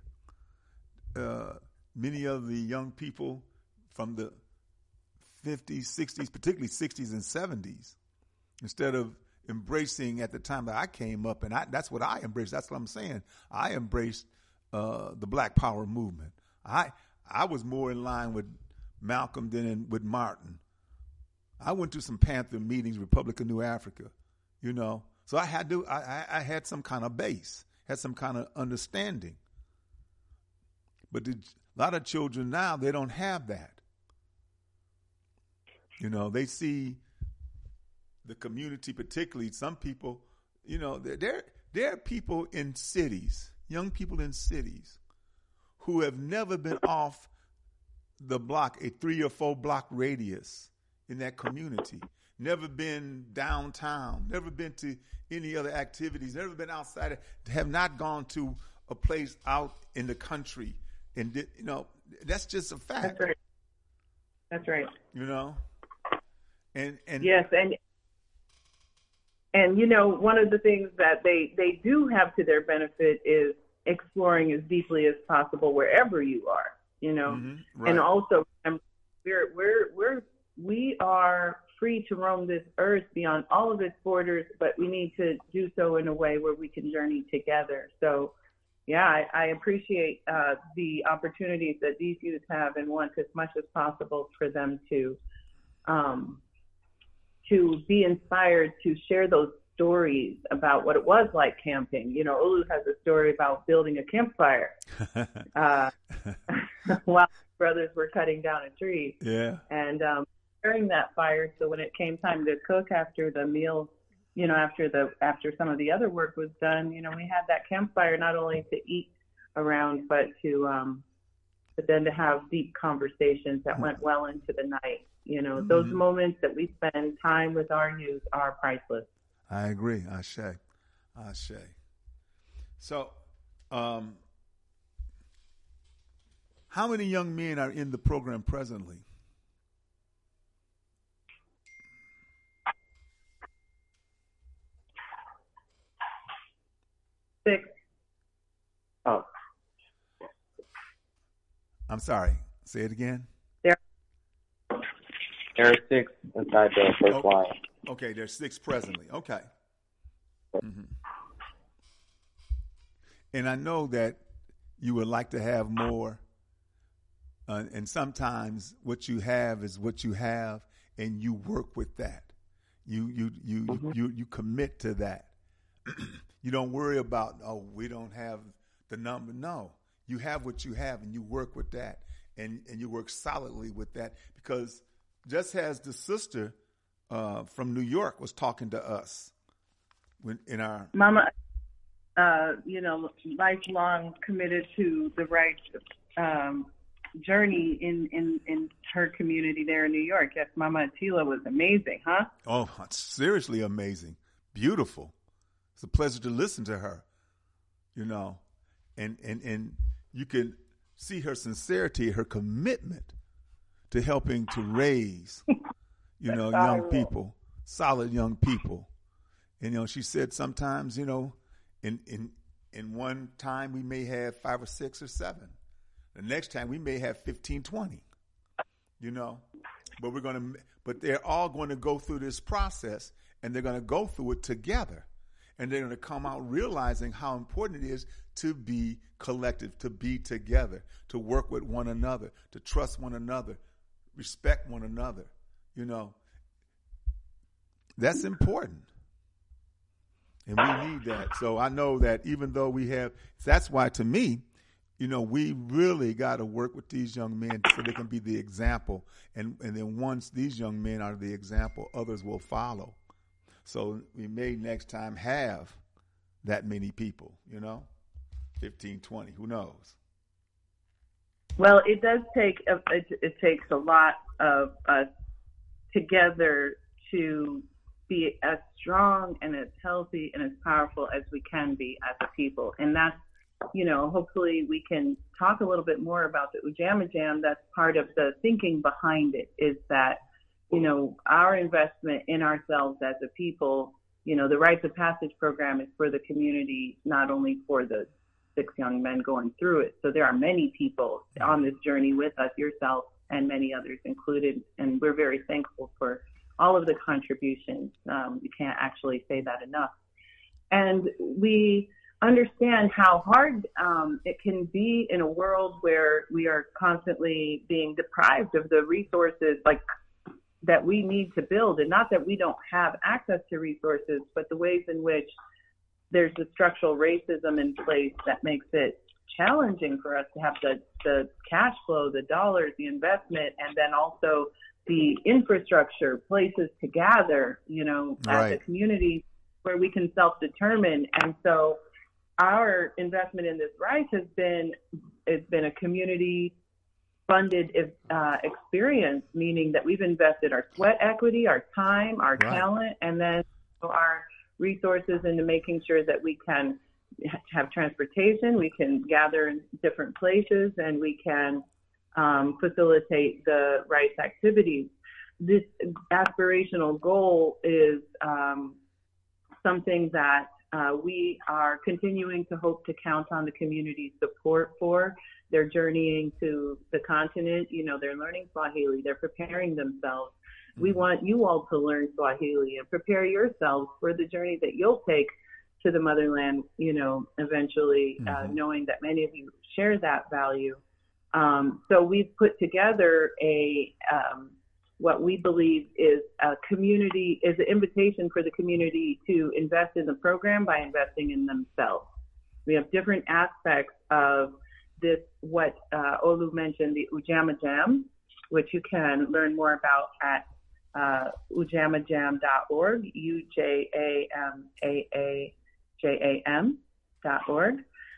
Uh, many of the young people from the fifties, sixties, particularly sixties and seventies, instead of embracing at the time that I came up, and I, that's what I embraced. That's what I'm saying. I embraced uh, the Black Power movement. I I was more in line with Malcolm than in, with Martin. I went to some Panther meetings, Republic of New Africa, you know. So I had to. I, I, I had some kind of base, had some kind of understanding. But the, a lot of children now, they don't have that. You know, they see the community, particularly some people, you know, there, there are people in cities, young people in cities, who have never been off the block, a three or four block radius in that community, never been downtown, never been to any other activities, never been outside, have not gone to a place out in the country. And, you know, that's just a fact. That's right. That's right. You know? And, and yes, and and you know, one of the things that they they do have to their benefit is exploring as deeply as possible wherever you are, you know. Mm-hmm. Right. And also we're we're we're we are free to roam this earth beyond all of its borders, but we need to do so in a way where we can journey together. So yeah, I, I appreciate uh, the opportunities that these youth have, and want as much as possible for them to um, to be inspired to share those stories about what it was like camping. You know, Olu has a story about building a campfire uh, while brothers were cutting down a tree. Yeah. And um, sharing that fire, so when it came time to cook after the meal, you know, after the after some of the other work was done, you know, we had that campfire not only to eat around, but to um, but then to have deep conversations that went well into the night. You know, those Mm-hmm. moments that we spend time with our youth are priceless. I agree. Ashe. Ashe. So, um, how many young men are in the program presently? Six. I'm sorry. Say it again. There, there are six inside the first oh, line. Okay, there's six presently. Okay. Mm-hmm. And I know that you would like to have more, uh, and sometimes what you have is what you have, and you work with that. You you you mm-hmm. you, you commit to that. You don't worry about, oh, we don't have the number. No, you have what you have, and you work with that, and and you work solidly with that, because just as the sister uh, from New York was talking to us when in our Mama. Uh, you know, lifelong committed to the right um, journey in, in, in her community there in New York. Yes, Mama Attila was amazing, huh? Oh, seriously amazing. Beautiful. It's a pleasure to listen to her, you know, and, and, and you can see her sincerity, her commitment to helping to raise, you know, young people, solid young people. And, you know, she said sometimes, you know, In, in in one time we may have five or six or seven. The next time we may have fifteen, twenty, you know. But we're going to, but they're all going to go through this process, and they're going to go through it together. And they're going to come out realizing how important it is to be collective, to be together, to work with one another, to trust one another, respect one another, you know. That's important. And we need that. So I know that even though we have, that's why to me, you know, we really got to work with these young men so they can be the example. And, and then once these young men are the example, others will follow. So we may next time have that many people, you know, fifteen, twenty, who knows? Well, it does take, a, it, it takes a lot of us together to be as strong and as healthy and as powerful as we can be as a people. And that's, you know, hopefully we can talk a little bit more about the Ujamaa Jam. That's part of the thinking behind it, is that, you know, our investment in ourselves as a people, you know, the Rites of Passage program is for the community, not only for the six young men going through it. So there are many people on this journey with us, yourself and many others included. And we're very thankful for all of the contributions. Um, you can't actually say that enough. And we understand how hard um, it can be in a world where we are constantly being deprived of the resources like that we need to build. And not that we don't have access to resources, but the ways in which there's the structural racism in place that makes it challenging for us to have the, the cash flow, the dollars, the investment, and then also the infrastructure, places to gather, you know, right. as a community where we can self-determine. And so our investment in this rights has been, it's been a community funded uh, experience, meaning that we've invested our sweat equity, our time, our right. talent, and then our resources into making sure that we can have transportation, we can gather in different places, and we can Um, facilitate the rights activities. This aspirational goal is um, something that uh, we are continuing to hope to count on the community's support for. They're journeying to the continent. You know, they're learning Swahili. They're preparing themselves. Mm-hmm. We want you all to learn Swahili and prepare yourselves for the journey that you'll take to the motherland, you know, eventually, mm-hmm. uh, knowing that many of you share that value. Um, so we've put together a um, what we believe is a community, is an invitation for the community to invest in the program by investing in themselves. We have different aspects of this, what uh, Olu mentioned, the Ujamaa Jam, which you can learn more about at uh, ujamaa jam dot org, U J A M A A J A M dot org.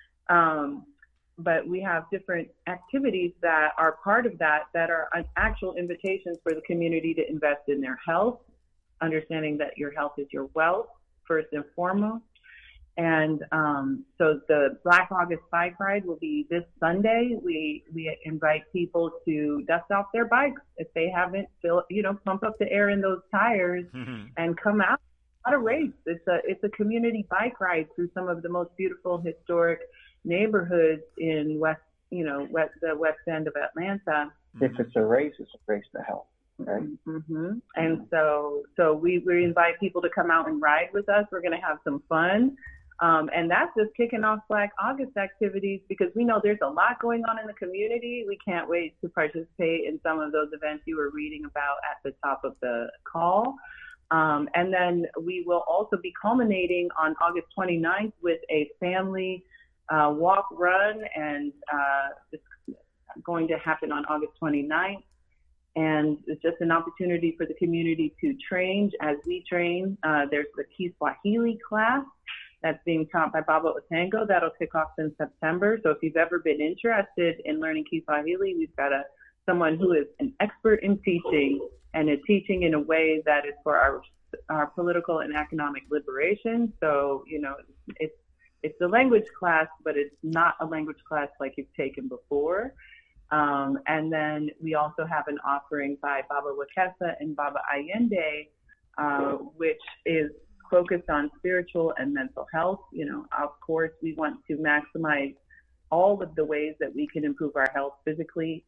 Um, But we have different activities that are part of that, that are actual invitations for the community to invest in their health, understanding that your health is your wealth, first and foremost. And um, so the Black August Bike Ride will be this Sunday. We we invite people to dust off their bikes if they haven't, fill, you know, pump up the air in those tires mm-hmm. and come out. Not a race. It's a it's a community bike ride through some of the most beautiful historic neighborhoods in West you know, west, the west end of Atlanta. If it's a race, it's a race to health, right? Mm-hmm. And so, so we, we invite people to come out and ride with us. We're going to have some fun. Um, and that's just kicking off Black August activities because we know there's a lot going on in the community. We can't wait to participate in some of those events you were reading about at the top of the call. Um, and then we will also be culminating on August twenty-ninth with a family uh, walk, run, and uh, it's going to happen on August twenty-ninth. And it's just an opportunity for the community to train as we train. Uh, there's the Kiswahili class that's being taught by Baba Otango. That'll kick off in September. So if you've ever been interested in learning Kiswahili, we've got a someone who is an expert in teaching and is teaching in a way that is for our our political and economic liberation. So, you know, it's it's a language class, but it's not a language class like you've taken before. Um, and then we also have an offering by Baba Wakesa and Baba Allende, uh, which is focused on spiritual and mental health. You know, of course, we want to maximize all of the ways that we can improve our health physically,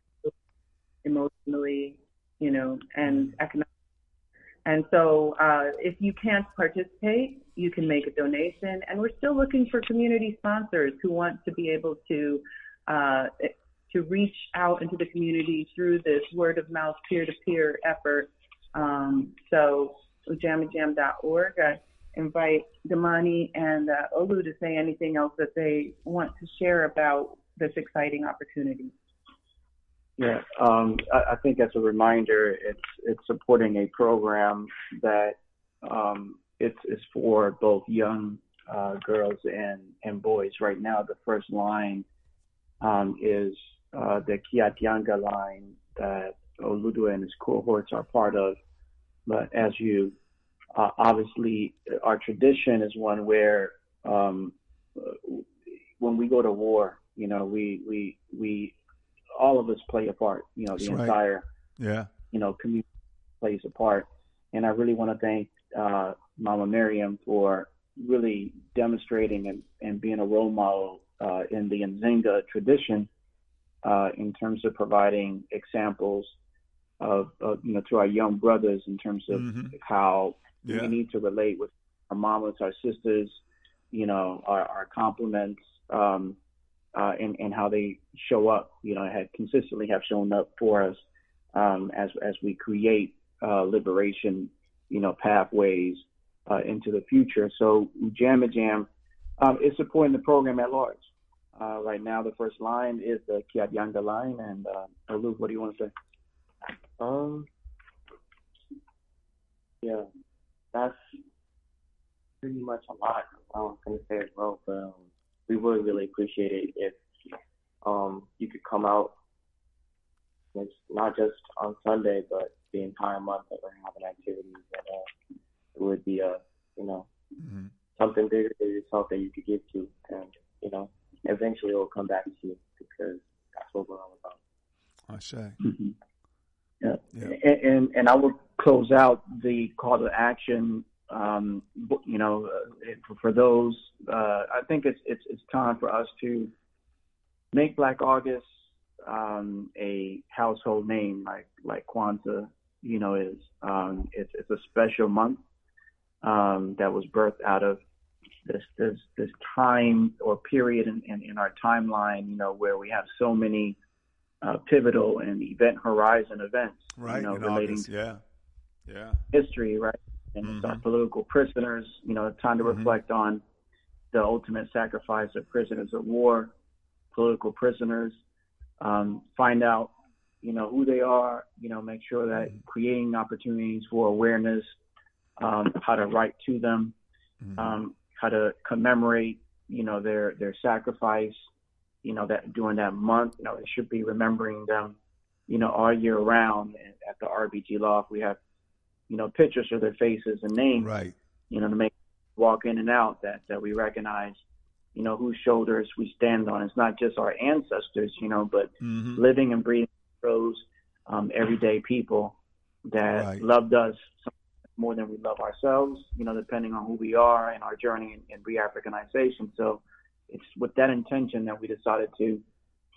emotionally, you know, and economically. And so uh, if you can't participate, you can make a donation. And we're still looking for community sponsors who want to be able to uh, to reach out into the community through this word of mouth, peer-to-peer effort. Um, so ujamajam dot org. I invite Damani and uh, Olu to say anything else that they want to share about this exciting opportunity. Yeah, um, I, I think as a reminder, it's it's supporting a program that um, it's, it's for both young uh, girls and, and boys. Right now, the first line um, is uh, the Kiatianga line that Oludu and his cohorts are part of. But as you uh, obviously, our tradition is one where um, when we go to war, you know, we we we all of us play a part. You know, the That's right. entire yeah, you know community plays a part. And I really want to thank uh, Mama Miriam for really demonstrating and, and being a role model uh, in the Nzinga tradition uh, in terms of providing examples of, of, you know, to our young brothers in terms of mm-hmm. how yeah. we need to relate with our mamas, our sisters, you know, our, our compliments, um, uh, and, and how they show up, you know, had consistently have shown up for us um, as as we create uh, liberation, you know, pathways uh, into the future. So Ujamajam um, is supporting the program at large. Uh, right now, the first line is the Kiatianga line. And uh, Luke, what do you want to say? Um, yeah, that's pretty much a lot. I was going to say as well, but um, we would really appreciate it if um, you could come out. It's not just on Sunday, but the entire month that we're having activities. And, uh, it would be a, you know, mm-hmm. something bigger than yourself that you could give to, and you know, eventually it will come back to you because that's what we're all about. I say. Mm-hmm. Yeah. yeah. And, and and I will close out the call to action. Um, you know, uh, for those, uh, I think it's it's it's time for us to make Black August um, a household name, like like Kwanzaa, you know, is. Um, it's it's a special month um, that was birthed out of this this this time or period in, in, in our timeline, you know, where we have so many uh, pivotal and event horizon events, right? You know, in relating August. to yeah, yeah, history, right? And mm-hmm. it's our political prisoners, you know, time to mm-hmm. reflect on the ultimate sacrifice of prisoners of war, political prisoners, um, find out, you know, who they are, you know, make sure that mm-hmm. creating opportunities for awareness, um, how to write to them, mm-hmm. um, how to commemorate, you know, their, their sacrifice, you know, that during that month, you know, it should be remembering them, you know, all year round. At the R B G Loft, we have, you know, pictures of their faces and names, right? You know, to make walk in and out that, that we recognize, you know, whose shoulders we stand on. It's not just our ancestors, you know, but mm-hmm. living and breathing those um, everyday people that right. loved us more than we love ourselves, you know, depending on who we are and our journey in, in re-Africanization. So it's with that intention that we decided to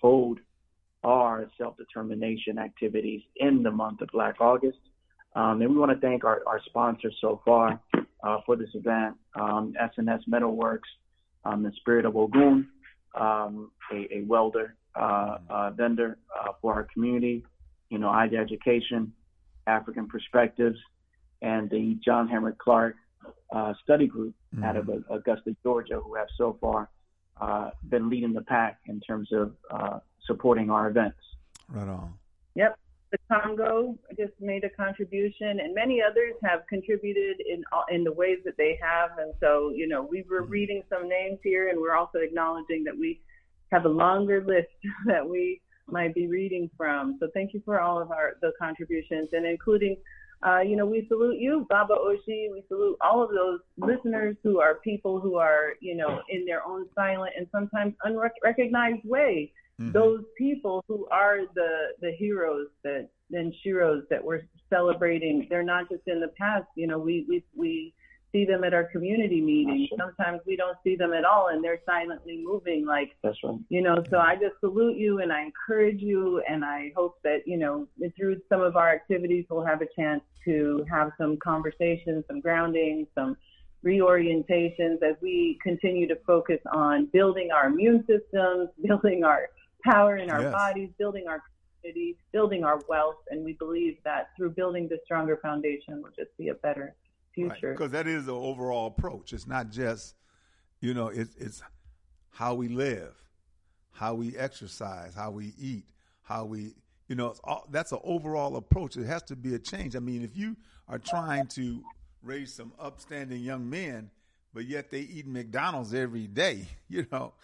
hold our self-determination activities in the month of Black August. Um, and we want to thank our, our sponsors so far uh, for this event, um, S and S Metalworks, um, the Spirit of Ogun, um, a, a welder uh, uh, vendor uh, for our community, you know, I D Education, African Perspectives, and the John Henrik Clarke uh, study group mm-hmm. out of uh, Augusta, Georgia, who have so far uh, been leading the pack in terms of uh, supporting our events. Right on. Yep. The Congo just made a contribution, and many others have contributed in in the ways that they have. And so, you know, we were reading some names here, and we're also acknowledging that we have a longer list that we might be reading from. So thank you for all of our the contributions, and including, uh, you know, we salute you, Baba Oshi. We salute all of those listeners who are people who are, you know, in their own silent and sometimes unrecognized way. Mm-hmm. Those people who are the the heroes that and sheroes that we're celebrating, they're not just in the past. You know, we we we see them at our community meetings. Sometimes we don't see them at all, and they're silently moving. Like, that's right. You know, so I just salute you, and I encourage you, and I hope that, you know, through some of our activities, we'll have a chance to have some conversations, some grounding, some reorientations as we continue to focus on building our immune systems, building our power in our yes. bodies, building our community, building our wealth. And we believe that through building this stronger foundation, we'll just be a better future. Right. Because that is the overall approach. It's not just, you know, it's, it's how we live, how we exercise, how we eat, how we, you know, it's all, that's an overall approach. It has to be a change. I mean, if you are trying to raise some upstanding young men, but yet they eat McDonald's every day, you know.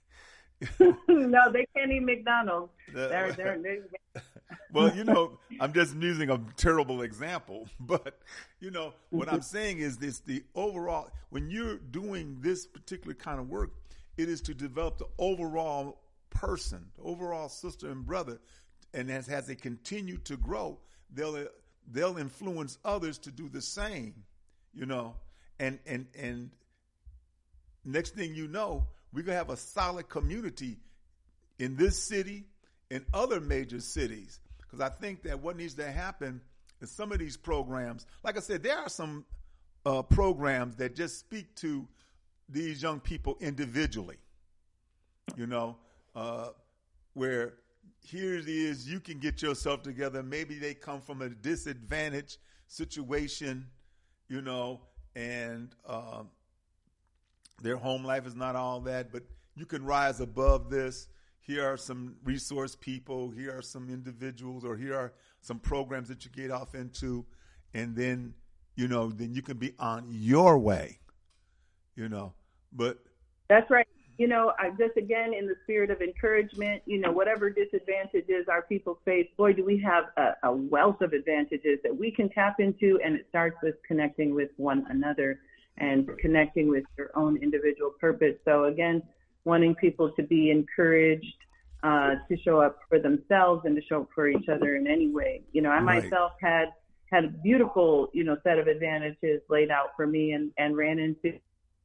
No, they can't eat McDonald's. They're, they're, they're... Well, you know, I'm just using a terrible example, but, you know, what I'm saying is this, the overall, when you're doing this particular kind of work, it is to develop the overall person, the overall sister and brother, and as, as they continue to grow, they'll they'll influence others to do the same, you know, and and and next thing you know, we're going to have a solid community in this city and other major cities. Because I think that what needs to happen is some of these programs, like I said, there are some uh, programs that just speak to these young people individually, you know, uh, where here it is, you can get yourself together. Maybe they come from a disadvantaged situation, you know, and um, their home life is not all that, but you can rise above this. Here are some resource people. Here are some individuals, or here are some programs that you get off into, and then, you know, then you can be on your way, you know. But that's right. You know, I just, again, in the spirit of encouragement, you know, whatever disadvantages our people face, boy, do we have a, a wealth of advantages that we can tap into, and it starts with connecting with one another and connecting with your own individual purpose. So again, wanting people to be encouraged uh, to show up for themselves and to show up for each other in any way. You know, I right. myself had had a beautiful, you know, set of advantages laid out for me, and, and ran into.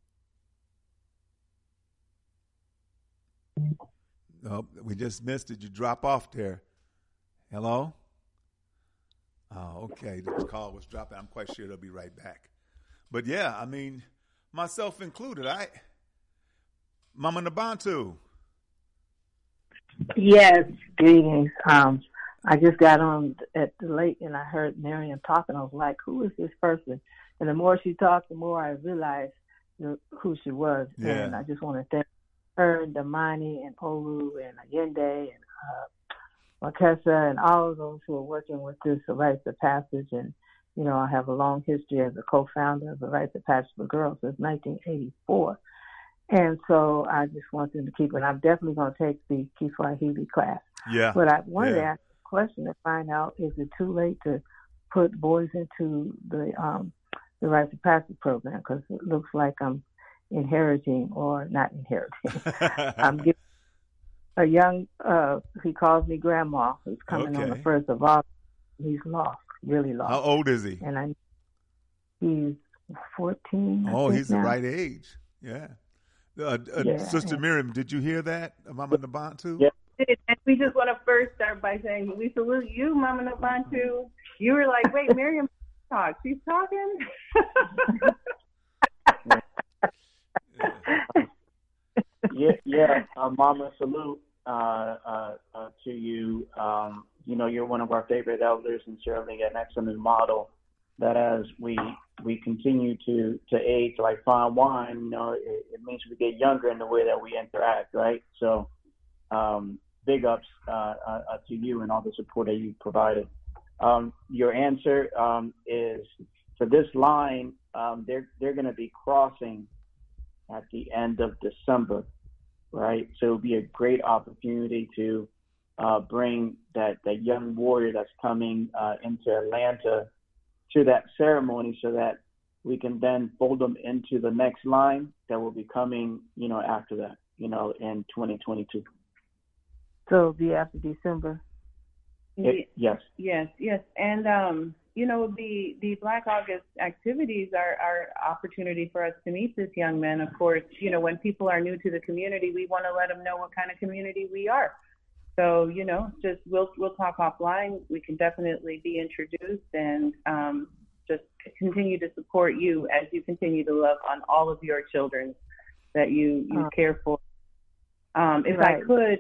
Oh, we just missed it. You drop off there. Hello? Oh, okay. The call was dropping. I'm quite sure they'll be right back. But yeah, I mean, myself included, I, Mama Nabantu. Yes, greetings. Um, I just got on at the late and I heard Miriam talking. I was like, who is this person? And the more she talked, the more I realized who she was. Yeah. And I just want to thank her and Damani and Olu and Allende and uh, Marquesa and all of those who are working with this Rites of Passage. And, you know, I have a long history as a co-founder of the Rites of Passage for Girls since nineteen eighty-four. And so I just wanted to keep it. I'm definitely going to take the Kiswahili class. Yeah. But I wanted yeah. to ask a question to find out, is it too late to put boys into the um, the Rites of Passage program? Because it looks like I'm inheriting or not inheriting. I'm giving a young, uh, he calls me grandma, who's coming okay. on the first of August. He's lost, really lost. How old is he? And I, he's fourteen. Oh, he's now. the right age. Yeah. Uh, uh, yeah Sister and, Miriam, did you hear that, Mama Nabantu? Yeah, did. And we just want to first start by saying we salute you, Mama Nobantu. You were like, wait, Miriam talk. She's talking? yeah, yeah. Uh, Mama, salute uh, uh, uh, to you. Um, you know, you're one of our favorite elders and certainly an excellent model that as we we continue to, to age like fine wine, you know, it, it means we get younger in the way that we interact, right? So um, big ups uh, uh, to you and all the support that you provided. Um, your answer um, is for this line, um, they're, they're going to be crossing at the end of December, right? So it'll be a great opportunity to uh, bring that, that young warrior that's coming uh, into Atlanta to that ceremony so that we can then fold them into the next line that will be coming, you know, after that, you know, in twenty twenty-two. So it'll be after December? It, yes. Yes, yes. And, um, you know, the, the Black August activities are our opportunity for us to meet this young man. Of course, you know, when people are new to the community, we want to let them know what kind of community we are. So, you know, just we'll we'll talk offline. We can definitely be introduced and um, just continue to support you as you continue to love on all of your children that you, you uh, care for. Um, if right. I could.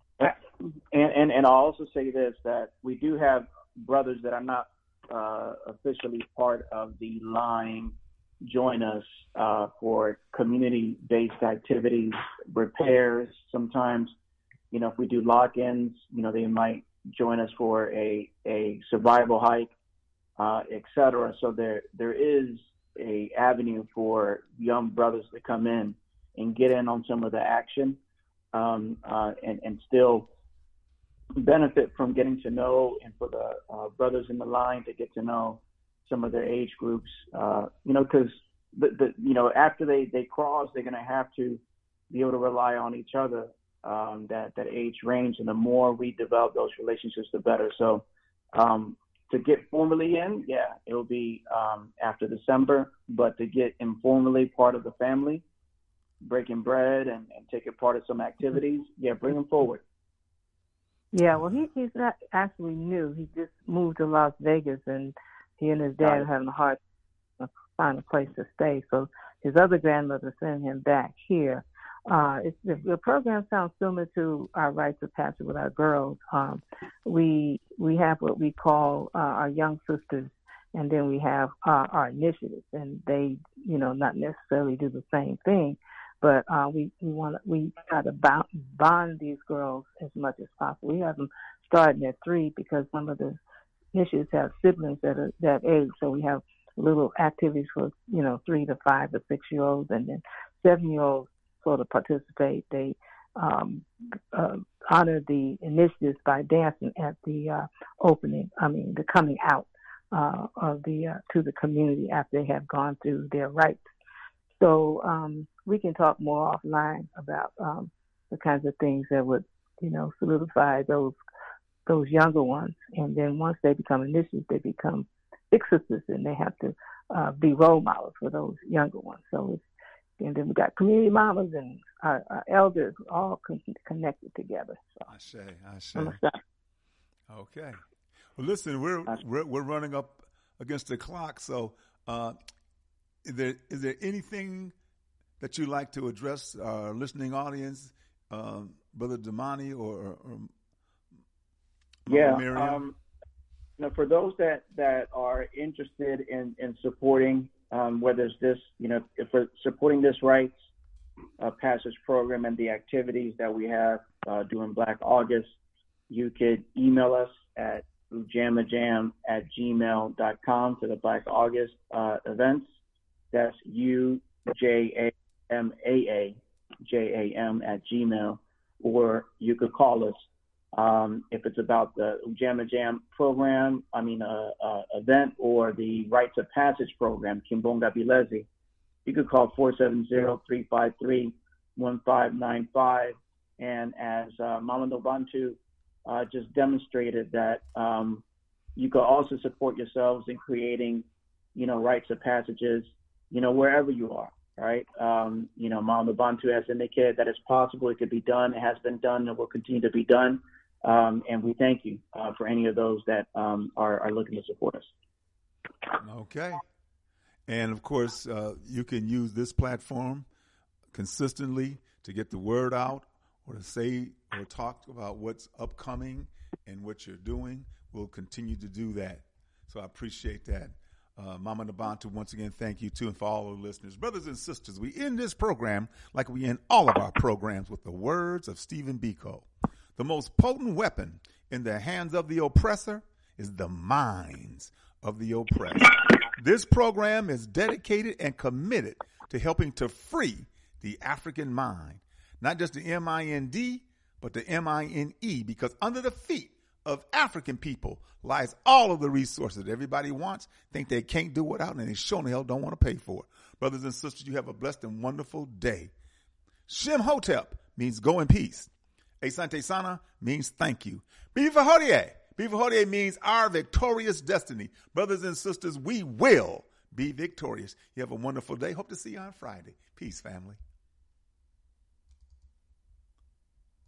And, and, and I'll also say this, that we do have brothers that are not uh, officially part of the line join us uh, for community-based activities, repairs sometimes. You know, if we do lock-ins, you know, they might join us for a, a survival hike, uh, et cetera. So there there is a avenue for young brothers to come in and get in on some of the action um, uh, and, and still benefit from getting to know, and for the uh, brothers in the line to get to know some of their age groups, uh, you know, because, the, the, you know, after they, they cross, they're going to have to be able to rely on each other. Um, that, that age range, and the more we develop those relationships, the better. So um, to get formally in, yeah, it'll be um, after December, but to get informally part of the family, breaking bread and, and taking part of some activities, yeah, bring them forward. Yeah, well, he, he's not actually new. He just moved to Las Vegas, and he and his dad are having a hard time to find a place to stay. So his other grandmother sent him back here. Uh, it's, the, the program sounds similar to our rites of passage with our girls. Um, we we have what we call uh, our young sisters, and then we have uh, our initiatives, and they, you know, not necessarily do the same thing, but uh, we we want we try to bond, bond these girls as much as possible. We have them starting at three because some of the initiatives have siblings that are that age, so we have little activities for, you know, three to five or six year olds, and then seven year olds sort of participate. They um, uh, honor the initiatives by dancing at the uh, opening, I mean, the coming out uh, of the uh, to the community after they have gone through their rites. So um, we can talk more offline about um, the kinds of things that would, you know, solidify those those younger ones. And then once they become initiatives, they become big sisters, and they have to uh, be role models for those younger ones. So it's And then we got community mamas and our, our elders all con- connected together. So, I say, I say. Okay. Well, listen, we're, we're we're running up against the clock. So, uh, is there is there anything that you'd like to address our listening audience, um, Brother Damani or, or, or yeah, Miriam? um, you know, for those that, that are interested in in supporting. Um, whether it's this, you know, if we're supporting this rites uh, passage program and the activities that we have uh, during Black August, you could email us at ujamajam at gmail dot com to the Black August uh, events. That's U J A M A A J A M at Gmail, or you could call us. Um, if it's about the Ujama Jam program, I mean, uh, uh, event, or the Rites of Passage program, Kimbonga Bilezi, you could call four seven zero, three five three, one five nine five. And as uh, Mama Nobantu uh, just demonstrated, that um, you could also support yourselves in creating, you know, rites of passages, you know, wherever you are. right? Um, you know, Mama Bantu has indicated that it's possible, it could be done, it has been done, and will continue to be done. Um, and we thank you uh, for any of those that um, are, are looking to support us. Okay. And, of course, uh, you can use this platform consistently to get the word out or to say or talk about what's upcoming and what you're doing. We'll continue to do that. So I appreciate that. Uh, Mama Nabantu, once again, thank you, too, and for all the listeners. Brothers and sisters, we end this program like we end all of our programs with the words of Stephen Biko. The most potent weapon in the hands of the oppressor is the minds of the oppressed. This program is dedicated and committed to helping to free the African mind, not just the M I N D, but the M I N E, because under the feet of African people lies all of the resources that everybody wants, think they can't do without, and they sure the hell don't want to pay for it. Brothers and sisters, you have a blessed and wonderful day. Shem Hotep means go in peace. Asante Sana means thank you. Bifa Hodie. Bifa Hodie means our victorious destiny. Brothers and sisters, we will be victorious. You have a wonderful day. Hope to see you on Friday. Peace, family.